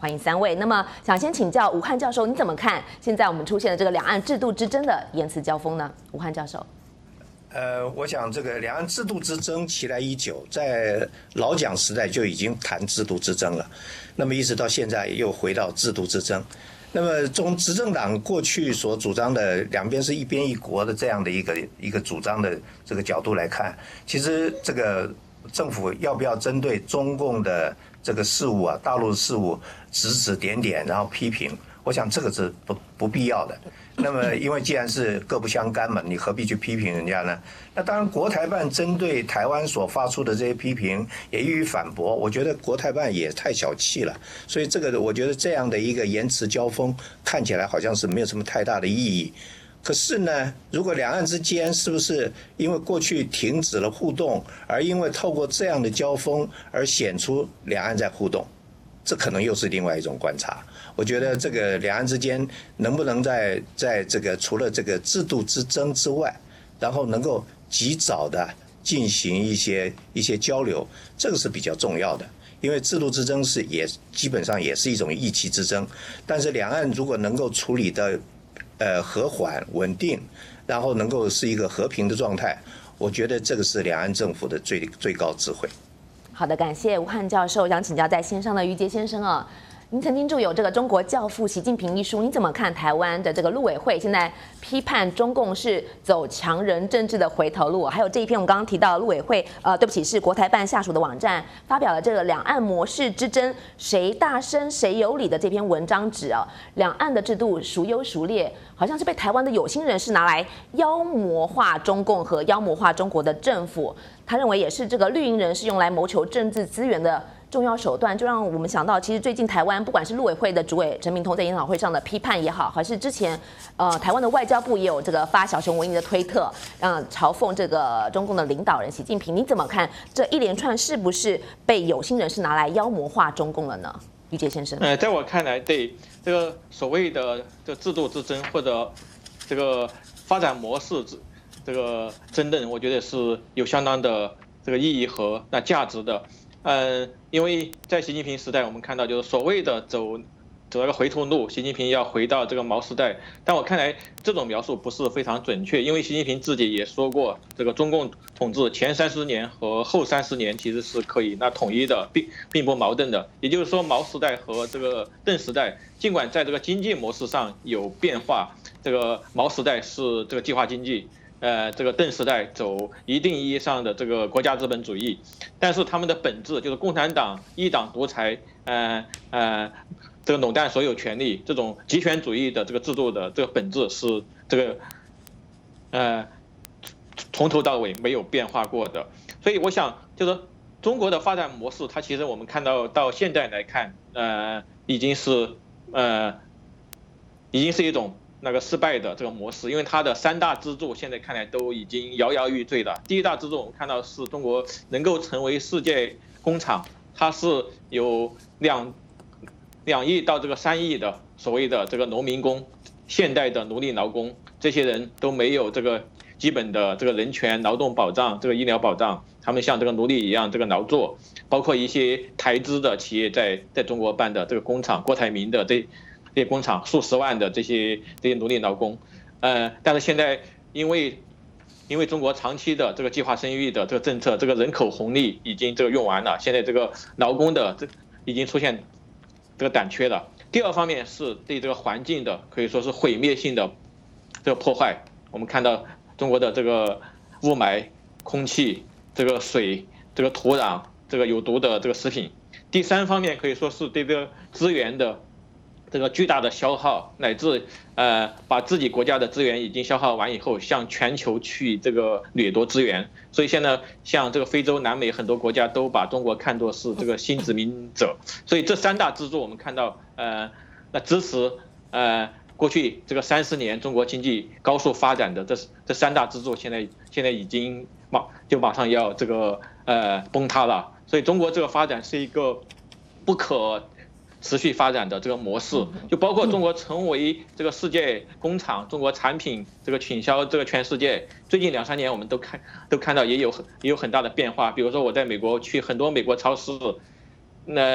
欢迎3位。那么想先请教吴汉教授，你怎么看现在我们出现的这个两岸制度之争的言辞交锋呢？吴汉教授。 我想这个两岸制度之争其来已久，在老蒋时代就已经谈制度之争了，那么一直到现在又回到制度之争。那么从执政党过去所主张的两边是一边一国的这样的一个主张的这个角度来看，其实这个政府要不要针对中共的这个事务啊，大陆的事务指指点点，然后批评，我想这个是不必要的。那么，因为既然是各不相干嘛，你何必去批评人家呢？那当然，国台办针对台湾所发出的这些批评也予以反驳。我觉得国台办也太小气了，所以这个我觉得这样的一个言辞交锋看起来好像是没有什么太大的意义。可是呢，如果两岸之间是不是因为过去停止了互动，而因为透过这样的交锋而显出两岸在互动，这可能又是另外一种观察。我觉得这个两岸之间能不能在这个除了这个制度之争之外，然后能够及早的进行一些交流，这个是比较重要的。因为制度之争基本上也是一种意气之争，但是两岸如果能够处理的和缓稳定，然后能够是一个和平的状态，我觉得这个是两岸政府的最高智慧。 好的，感谢吴汉教授。想请教在线上的于杰先生啊，您曾经著有这个《中国教父习近平》一书，你怎么看台湾的这个陆委会现在批判中共是走强人政治的回头路？还有这一篇我们刚刚提到陆委会对不起是国台办下属的网站发表了这个两岸模式之争谁大声谁有理的这篇文章指啊，两岸的制度孰优孰劣，好像是被台湾的有心人士拿来妖魔化中共和妖魔化中国的政府。他认为也是这个绿营人士用来谋求政治资源的重要手段，就让我们想到，其实最近台湾不管是陆委会的主委陈明通在研讨会上的批判也好，还是之前台湾的外交部也有这个发小熊维尼的推特，嘲讽这个中共的领导人习近平，你怎么看这一连串是不是被有心人士拿来妖魔化中共了呢？于杰先生， 在我看来，对这个所谓的这制度之争或者这个发展模式这个争论，我觉得是有相当的这个意义和价值的。因为在习近平时代，我们看到就是所谓的走那个回头路，习近平要回到这个毛时代。但我看来这种描述不是非常准确，因为习近平自己也说过，这个中共统治前30年和后30年其实是可以统一的，并不矛盾的。也就是说，毛时代和这个邓时代，尽管在这个经济模式上有变化，这个毛时代是这个计划经济。这个邓时代走一定意义上的这个国家资本主义，但是他们的本质就是共产党一党独裁，这个垄断所有权利，这种极权主义的这个制度的这个本质是这个从头到尾没有变化过的。所以我想就是中国的发展模式，它其实我们看到现在来看，已经是一种那个失败的这个模式，因为它的3大支柱现在看来都已经摇摇欲坠了。第一大支柱我们看到是中国能够成为世界工厂，它是有2亿到这个3亿的所谓的这个农民工，现代的奴隶劳工，这些人都没有这个基本的这个人权、劳动保障、这个医疗保障，他们像这个奴隶一样这个劳作，包括一些台资的企业在中国办的这个工厂，郭台铭的这些工厂数十万的这些奴隶劳工，但是现在因为中国长期的这个计划生育的这个政策，这个人口红利已经这个用完了，现在这个劳工的已经出现这个短缺了。第二方面是对这个环境的可以说是毁灭性的这个破坏，我们看到中国的这个雾霾、空气、这个水、这个土壤、这个有毒的这个食品。第三方面可以说是对这个资源的这个巨大的消耗，乃至把自己国家的资源已经消耗完以后，向全球去这个掠夺资源。所以现在像这个非洲、南美很多国家都把中国看作是这个新殖民者。所以这3大支柱我们看到，支持过去这个30年中国经济高速发展的这3大支柱，现在已经马上要这个崩塌了。所以中国这个发展是一个不可持续发展的这个模式，就包括中国成为这个世界工厂，中国产品这个倾销这个全世界。最近2-3年我们都看到也有很大的变化。比如说我在美国去很多美国超市，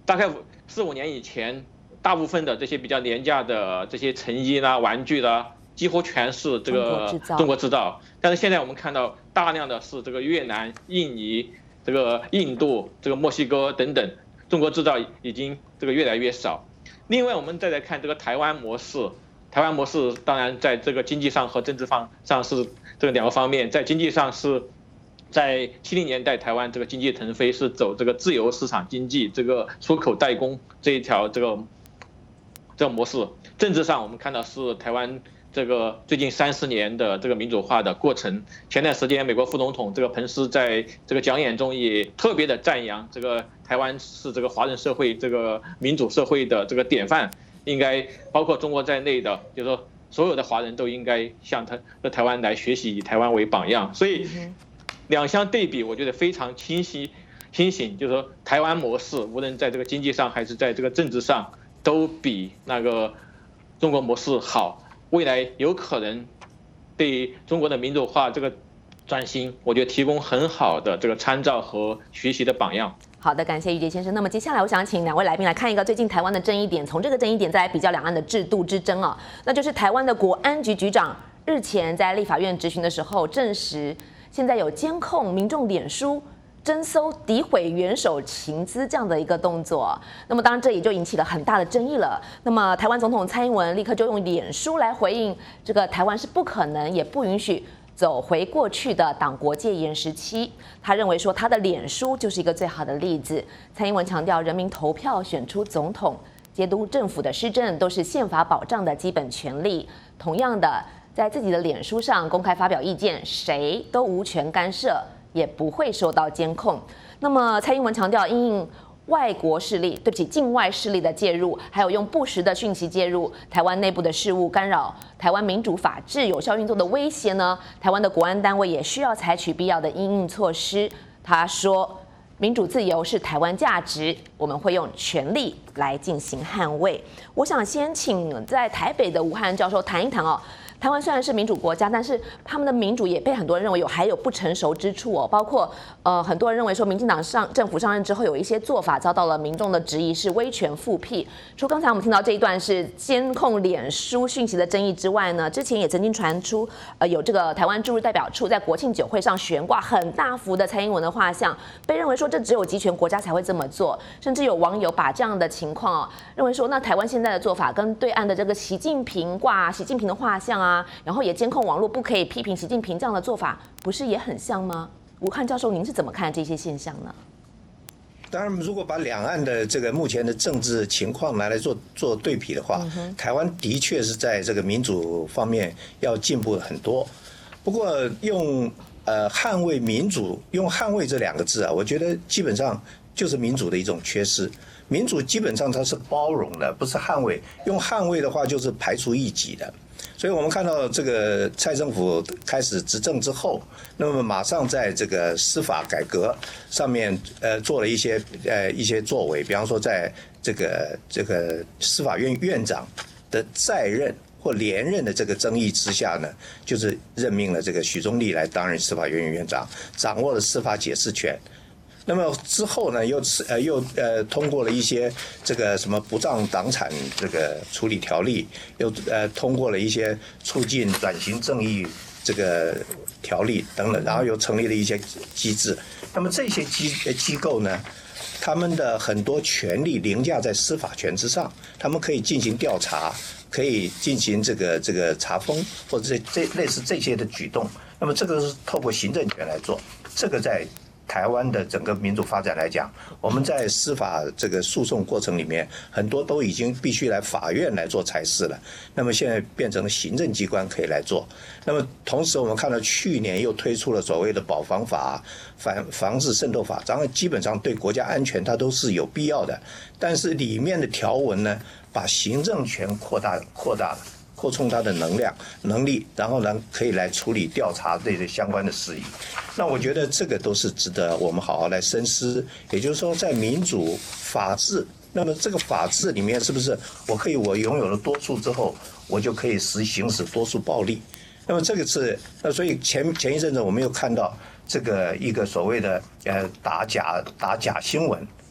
大概4、5年以前，大部分的这些比较廉价的这些成衣啦、玩具啦，几乎全是这个中国制造。但是现在我们看到大量的是这个越南、印尼、这个印度、这个墨西哥等等，中国制造已经这个越来越少。另外，我们再来看这个台湾模式。台湾模式当然在这个经济上和政治上是这个2个方面。在经济上是在70年代，台湾这个经济腾飞是走这个自由市场经济，这个出口代工这一条这个模式。政治上我们看到是台湾这个最近30年的这个民主化的过程。前段时间美国副总统这个彭斯在这个讲演中也特别的赞扬这个台湾是这个华人社会这个民主社会的这个典范。应该包括中国在内的，就是说所有的华人都应该向台湾来学习，以台湾为榜样。所以两相对比，我觉得非常清醒，就是说台湾模式无论在这个经济上还是在这个政治上，都比那个中国模式好。未来有可能对中国的民主化这个转型，我觉得提供很好的这个参照和学习的榜样。 好的，感谢于杰先生。那么接下来我想请2位来宾来看一个最近台湾的争议点，从这个争议点再来比较两岸的制度之争啊，那就是台湾的国安局局长日前在立法院质询的时候证实，现在有监控民众脸书征收诋毁元首情资这样的一个动作。那么当然这也就引起了很大的争议了。那么台湾总统蔡英文立刻就用脸书来回应，这个台湾是不可能也不允许走回过去的党国戒严时期。他认为说他的脸书就是一个最好的例子。蔡英文强调，人民投票选出总统，监督政府的施政都是宪法保障的基本权利。同样的，在自己的脸书上公开发表意见，谁都无权干涉，也不会受到监控。那么蔡英文强调，因应外国势力，对不起，境外势力的介入，还有用不实的讯息介入台湾内部的事务，干扰台湾民主法治有效运作的威胁呢，台湾的国安单位也需要采取必要的因应措施。他说，民主自由是台湾价值，我们会用全力来进行捍卫。我想先请在台北的吴汉教授谈一谈哦。台湾虽然是民主国家，但是他们的民主也被很多人认为还有不成熟之处哦。包括很多人认为说，民进党政府上任之后有一些做法遭到了民众的质疑，是威权复辟。除刚才我们听到这一段是监控脸书讯息的争议之外呢，之前也曾经传出有这个台湾驻日代表处在国庆酒会上悬挂很大幅的蔡英文的画像，被认为说这只有集权国家才会这么做，甚至有网友把这样的情况认为说，那台湾现在的做法跟对岸的这个习近平挂习近平的画像啊，然后也监控网络，不可以批评习近平这样的做法，不是也很像吗？吴汉教授，您是怎么看这些现象呢？ 当然，如果把两岸的这个目前的政治情况拿来做对比的话，台湾的确是在这个民主方面要进步很多。不过用捍卫民主，用捍卫这2个字啊，我觉得基本上就是民主的一种缺失。民主基本上它是包容的，不是捍卫。用捍卫的话，就是排除异己的。所以我们看到这个蔡政府开始执政之后，那么马上在这个司法改革上面做了一些作为，比方说在这个司法院院长的在任或连任的这个争议之下呢，就是任命了这个许宗力来担任司法院院长，掌握了司法解释权。那么之后呢，又通过了一些这个什么不当党产这个处理条例，又通过了一些促进转型正义这个条例等等，然后又成立了一些机制。那么这些机构呢，他们的很多权力凌驾在司法权之上，他们可以进行调查，可以进行这个查封或者这类似这些的举动。那么这个是透过行政权来做，这个在台湾的整个民主发展来讲，我们在司法这个诉讼过程里面，很多都已经必须来法院来做裁示了。那么现在变成了行政机关可以来做。那么同时我们看到去年又推出了所谓的保防法、防治渗透法，当然基本上对国家安全它都是有必要的，但是里面的条文呢，把行政权扩充它的能力，然后呢可以来处理调查这些相关的事宜。那我觉得这个都是值得我们好好来深思。也就是说，在民主法治，那么这个法治里面是不是我拥有了多数之后，我就可以行使多数暴力？那么这个是所以前一阵子我们又看到这个一个所谓的打假新闻。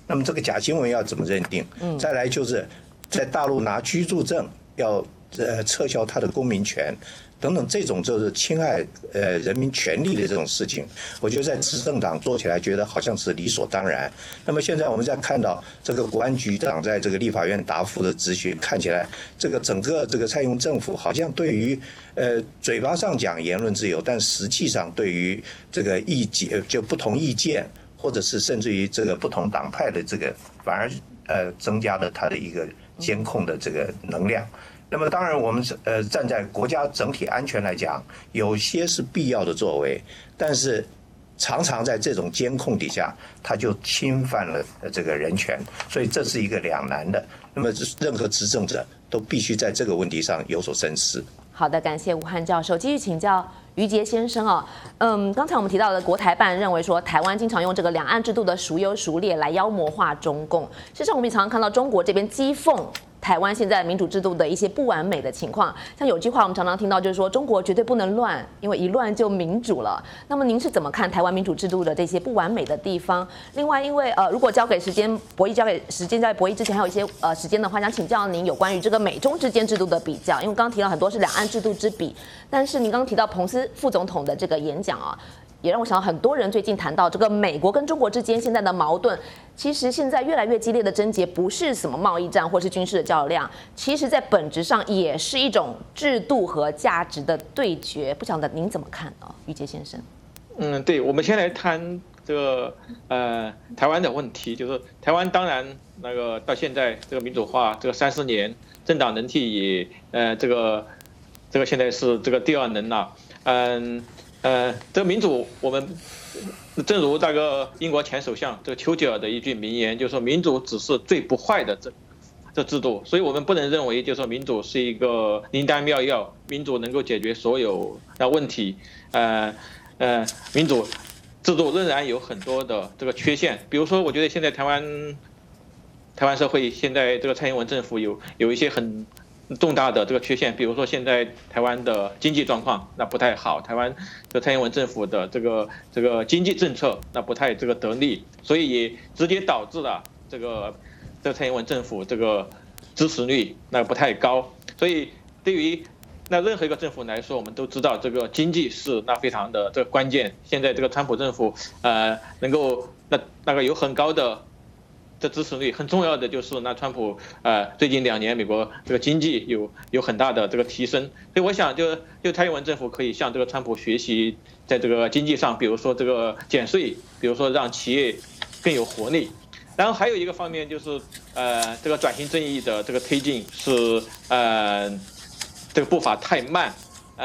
那么这个假新闻要怎么认定？再来就是在大陆拿居住证要撤销他的公民权。等等，这种就是侵害人民权利的这种事情，我觉得在执政党做起来觉得好像是理所当然。那么现在我们在看到这个国安局长在这个立法院答复的质询，看起来这个整个这个蔡英文政府好像对于嘴巴上讲言论自由，但实际上对于这个意见就不同意见，或者是甚至于这个不同党派的这个，反而增加了他的一个监控的这个能量。那么当然，我们站在国家整体安全来讲，有些是必要的作为，但是常常在这种监控底下，它就侵犯了这个人权，所以这是一个两难的。那么任何执政者都必须在这个问题上有所深思。 好的，感谢吴汉教授。继续请教于杰先生哦。刚才我们提到的国台办认为说，台湾经常用这个两岸制度的孰优孰劣来妖魔化中共。事实上，我们也常常看到中国这边讥讽台湾现在民主制度的一些不完美的情况，像有句话我们常常听到，就是说中国绝对不能乱，因为一乱就民主了。那么您是怎么看台湾民主制度的这些不完美的地方？另外，因为如果交给博弈之前还有一些时间的话，想请教您有关于这个美中之间制度的比较，因为刚刚提到很多是两岸制度之比，但是您刚刚提到彭斯副总统的这个演讲啊。也让我想到很多人最近谈到这个美国跟中国之间现在的矛盾，其实现在越来越激烈的症结不是什么贸易战或是军事的较量，其实在本质上也是一种制度和价值的对决。不晓得您怎么看呢，于杰先生？ 对，我们先来谈这个台湾的问题，就是台湾当然那个到现在这个民主化这个30年，政党轮替也这个现在是这个第2轮了，这个民主，我们正如那个英国前首相这个丘吉尔的一句名言，就是说民主只是最不坏的这制度，所以我们不能认为就是说民主是一个灵丹妙药，民主能够解决所有的问题。民主制度仍然有很多的这个缺陷，比如说，我觉得现在台湾社会现在这个蔡英文政府有一些很重大的这个缺陷，比如说现在台湾的经济状况那不太好，台湾的蔡英文政府的这个经济政策那不太这个得力，所以也直接导致了这个蔡英文政府这个支持率那不太高。所以对于那任何一个政府来说，我们都知道这个经济是那非常的这个关键。现在这个川普政府能够那个有很高的支持率，很重要的就是那川普最近2年美国这个经济有很大的这个提升，所以我想就蔡英文政府可以向这个川普学习，在这个经济上，比如说这个减税，比如说让企业更有活力。然后还有一个方面就是这个转型正义的这个推进是这个步伐太慢，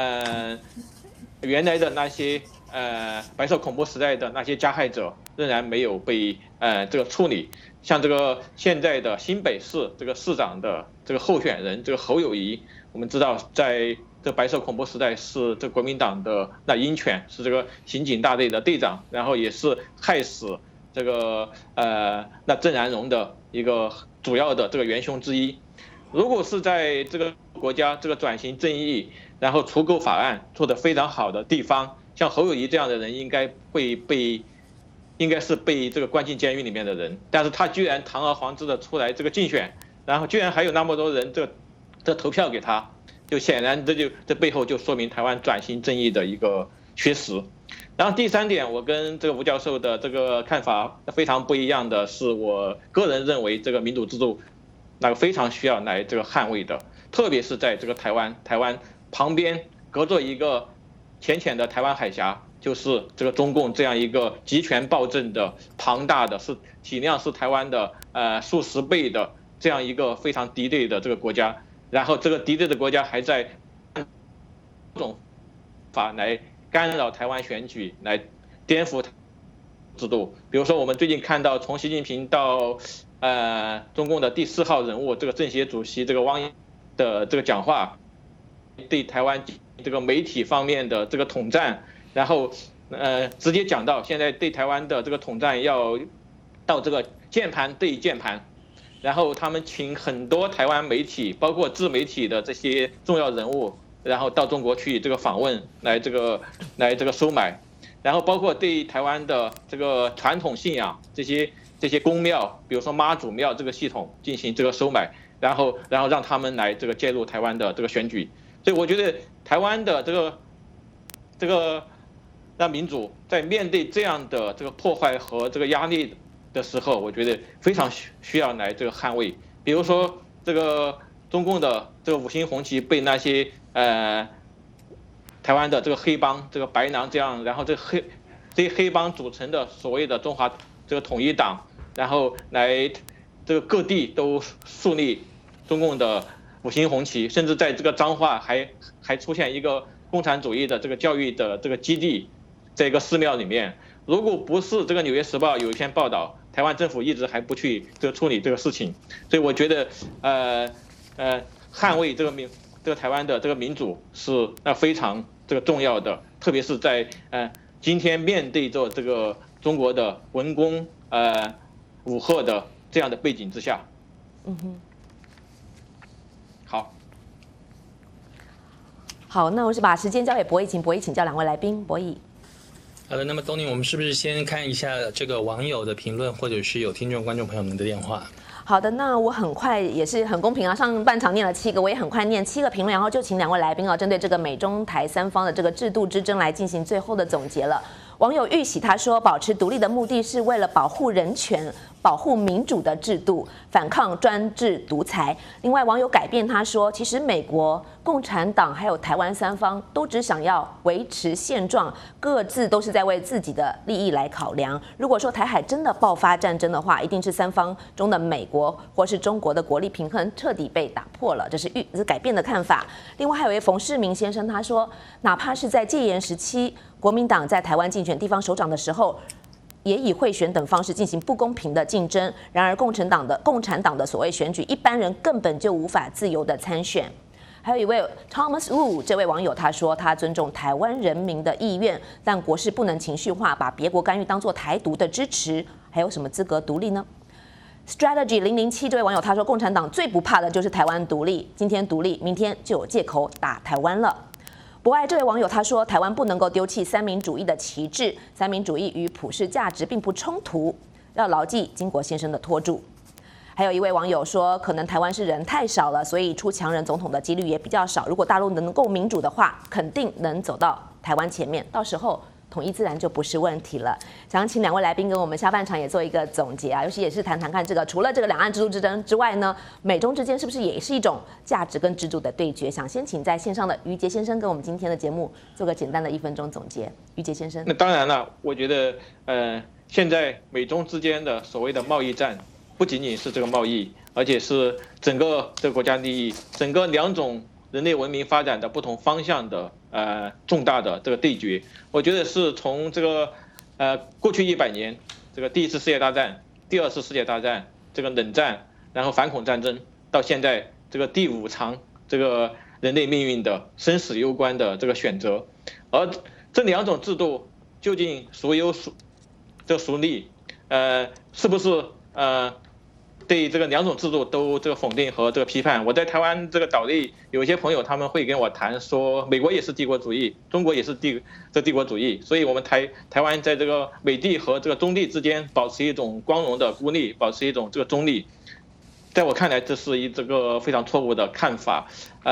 原来的那些白色恐怖时代的那些加害者仍然没有被这个处理。像这个现在的新北市这个市长的这个候选人这个侯友宜，我们知道在这白色恐怖时代是这国民党的那鹰犬，是这个刑警大队的队长，然后也是害死这个那郑南榕的一个主要的这个元凶之一。如果是在这个国家这个转型正义，然后除垢法案做得非常好的地方，像侯友宜这样的人应该是被这个关进监狱里面的人，但是他居然堂而皇之的出来这个竞选，然后居然还有那么多人这投票给他，就显然这背后就说明台湾转型正义的一个缺失。然后第3点，我跟这个吴教授的这个看法非常不一样的是，我个人认为这个民主制度那个非常需要来这个捍卫的，特别是在这个台湾旁边隔着一个浅浅的台湾海峡，就是这个中共这样一个集权暴政的庞大的是体量是台湾的数十倍的这样一个非常敌对的这个国家，然后这个敌对的国家还在各种法来干扰台湾选举，来颠覆制度。比如说我们最近看到从习近平到中共的第4号人物这个政协主席这个汪洋的这个讲话，对台湾这个媒体方面的这个统战，然后直接讲到现在对台湾的这个统战要到这个键盘对键盘，然后他们请很多台湾媒体包括自媒体的这些重要人物，然后到中国去这个访问来这个收买，然后包括对台湾的这个传统信仰这些这些公庙，比如说妈祖庙这个系统进行这个收买，然后让他们来这个介入台湾的这个选举。所以我觉得台湾的这个让民主在面对这样的这个破坏和这个压力的时候，我觉得非常需要来这个捍卫。比如说这个中共的这个5星红旗被那些台湾的这个黑帮、这个白狼这样，然后这些黑帮组成的所谓的中华这个统一党，然后来这个各地都树立中共的5星红旗，甚至在这个彰化还出现一个共产主义的这个教育的这个基地，在一个寺庙里面。如果不是这个《纽约时报》有一篇报道，台湾政府一直还不去这个处理这个事情，所以我觉得捍卫这个台湾的这个民主是非常这个重要的，特别是在今天面对着这个中国的文攻武吓的这样的背景之下。 好，那我是把时间交给博弈，请博弈请教2位来宾。博弈。 好的，那么东宁，我们是不是先看一下这个网友的评论，或者是有听众观众朋友们的电话？ 好的，那我很快也是很公平啊，上半场念了7个，我也很快念7个评论，然后就请2位来宾针对这个美中台3方的这个制度之争来进行最后的总结了。网友玉喜他说，保持独立的目的是为了保护人权、保护民主的制度，反抗专制独裁。另外，网友改变他说，其实美国、共产党还有台湾3方都只想要维持现状，各自都是在为自己的利益来考量。如果说台海真的爆发战争的话，一定是3方中的美国或是中国的国力平衡彻底被打破了，这是改变的看法。另外，还有一位冯世明先生他说，哪怕是在戒严时期，国民党在台湾竞选地方首长的时候，也以贿选等方式进行不公平的竞争。然而，共产党的所谓选举，一般人根本就无法自由的参选。还有一位 Thomas Wu 这位网友他说，他尊重台湾人民的意愿，但国事不能情绪化，把别国干预当作台独的支持，还有什么资格独立呢？Strategy 007这位网友他说，共产党最不怕的就是台湾独立，今天独立，明天就有借口打台湾了。博爱这位网友他说，台湾不能够丢弃三民主义的旗帜，三民主义与普世价值并不冲突，要牢记金国先生的托著。还有一位网友说，可能台湾是人太少了，所以出强人总统的几率也比较少。如果大陆能够民主的话，肯定能走到台湾前面，到时候统一自然就不是问题了。想请2位来宾跟我们下半场也做一个总结啊，尤其也是谈谈看这个除了这个两岸制度之争之外呢，美中之间是不是也是一种价值跟制度的对决？想先请在线上的于杰先生跟我们今天的节目做个简单的1分钟总结。于杰先生， 那当然了，我觉得现在美中之间的所谓的贸易战，不仅仅是这个贸易，而且是整个这个国家利益，整个2种人类文明发展的不同方向的重大的这个对决。我觉得是从这个过去100年，这个第1次世界大战、第2次世界大战，这个冷战，然后反恐战争，到现在这个第5场这个人类命运的生死攸关的这个选择，而这2种制度究竟孰优孰利？是不是对这个2种制度都这个否定和这个批判？我在台湾这个岛内有一些朋友，他们会跟我谈说，美国也是帝国主义，中国也是帝国主义，所以我们台湾在这个美帝和这个中帝之间保持一种光荣的孤立，保持一种这个中立。在我看来，这是这个非常错误的看法。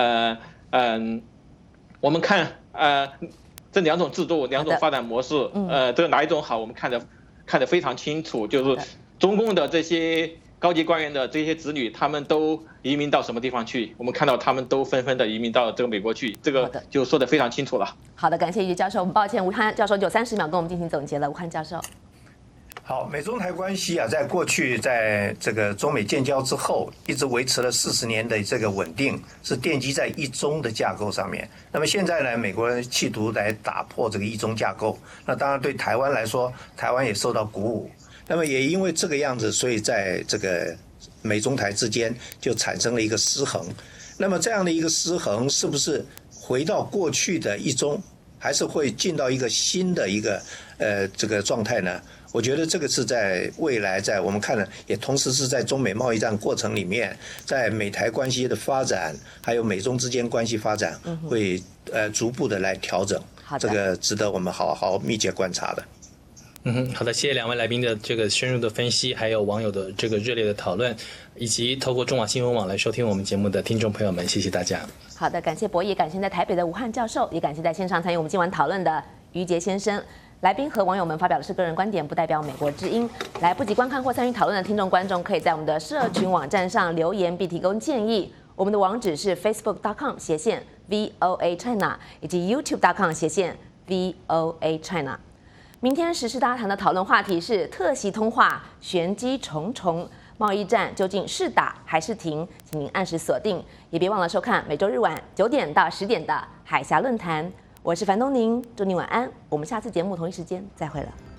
我们看这2种制度、2种发展模式，这个哪一种好，我们看得非常清楚，就是中共的这些高级官员的这些子女，他们都移民到什么地方去？我们看到他们都纷纷的移民到这个美国去，这个就说得非常清楚了。 好的，感谢于教授。我们抱歉，吴汉教授就30秒跟我们进行总结了。吴汉教授， 好，美中台关系在过去在这个中美建交之后，一直维持了40年的这个稳定，是奠基在一中的架构上面。那么现在呢，美国人企图来打破这个一中架构，那当然对台湾来说，台湾也受到鼓舞。那么也因为这个样子，所以在这个美中台之间就产生了一个失衡。那么这样的一个失衡，是不是回到过去的一中，还是会进到一个新的一个这个状态呢？我觉得这个是在未来，在我们看了，也同时是在中美贸易战过程里面，在美台关系的发展，还有美中之间关系发展，会逐步的来调整。这个值得我们好好密切观察的。 好的，谢谢两位来宾的这个深入的分析，还有网友的这个热烈的讨论，以及透过中网新闻网来收听我们节目的听众朋友们，谢谢大家。 好的，感谢博弈，感谢在台北的吴汉教授，也感谢在线上参与我们今晚讨论的于杰先生。来宾和网友们发表的是个人观点，不代表美国之音。来不及观看或参与讨论的听众观众，可以在我们的社群网站上留言并提供建议。我们的网址是 facebook.com/VOA China 以及 youtube.com/VOA China。明天时事大谈的讨论话题是特袭通话玄机重重，贸易战究竟是打还是停？请您按时锁定，也别忘了收看每周日晚9点到10点的海峡论坛。我是樊东宁，祝你晚安。我们下次节目同一时间再会了。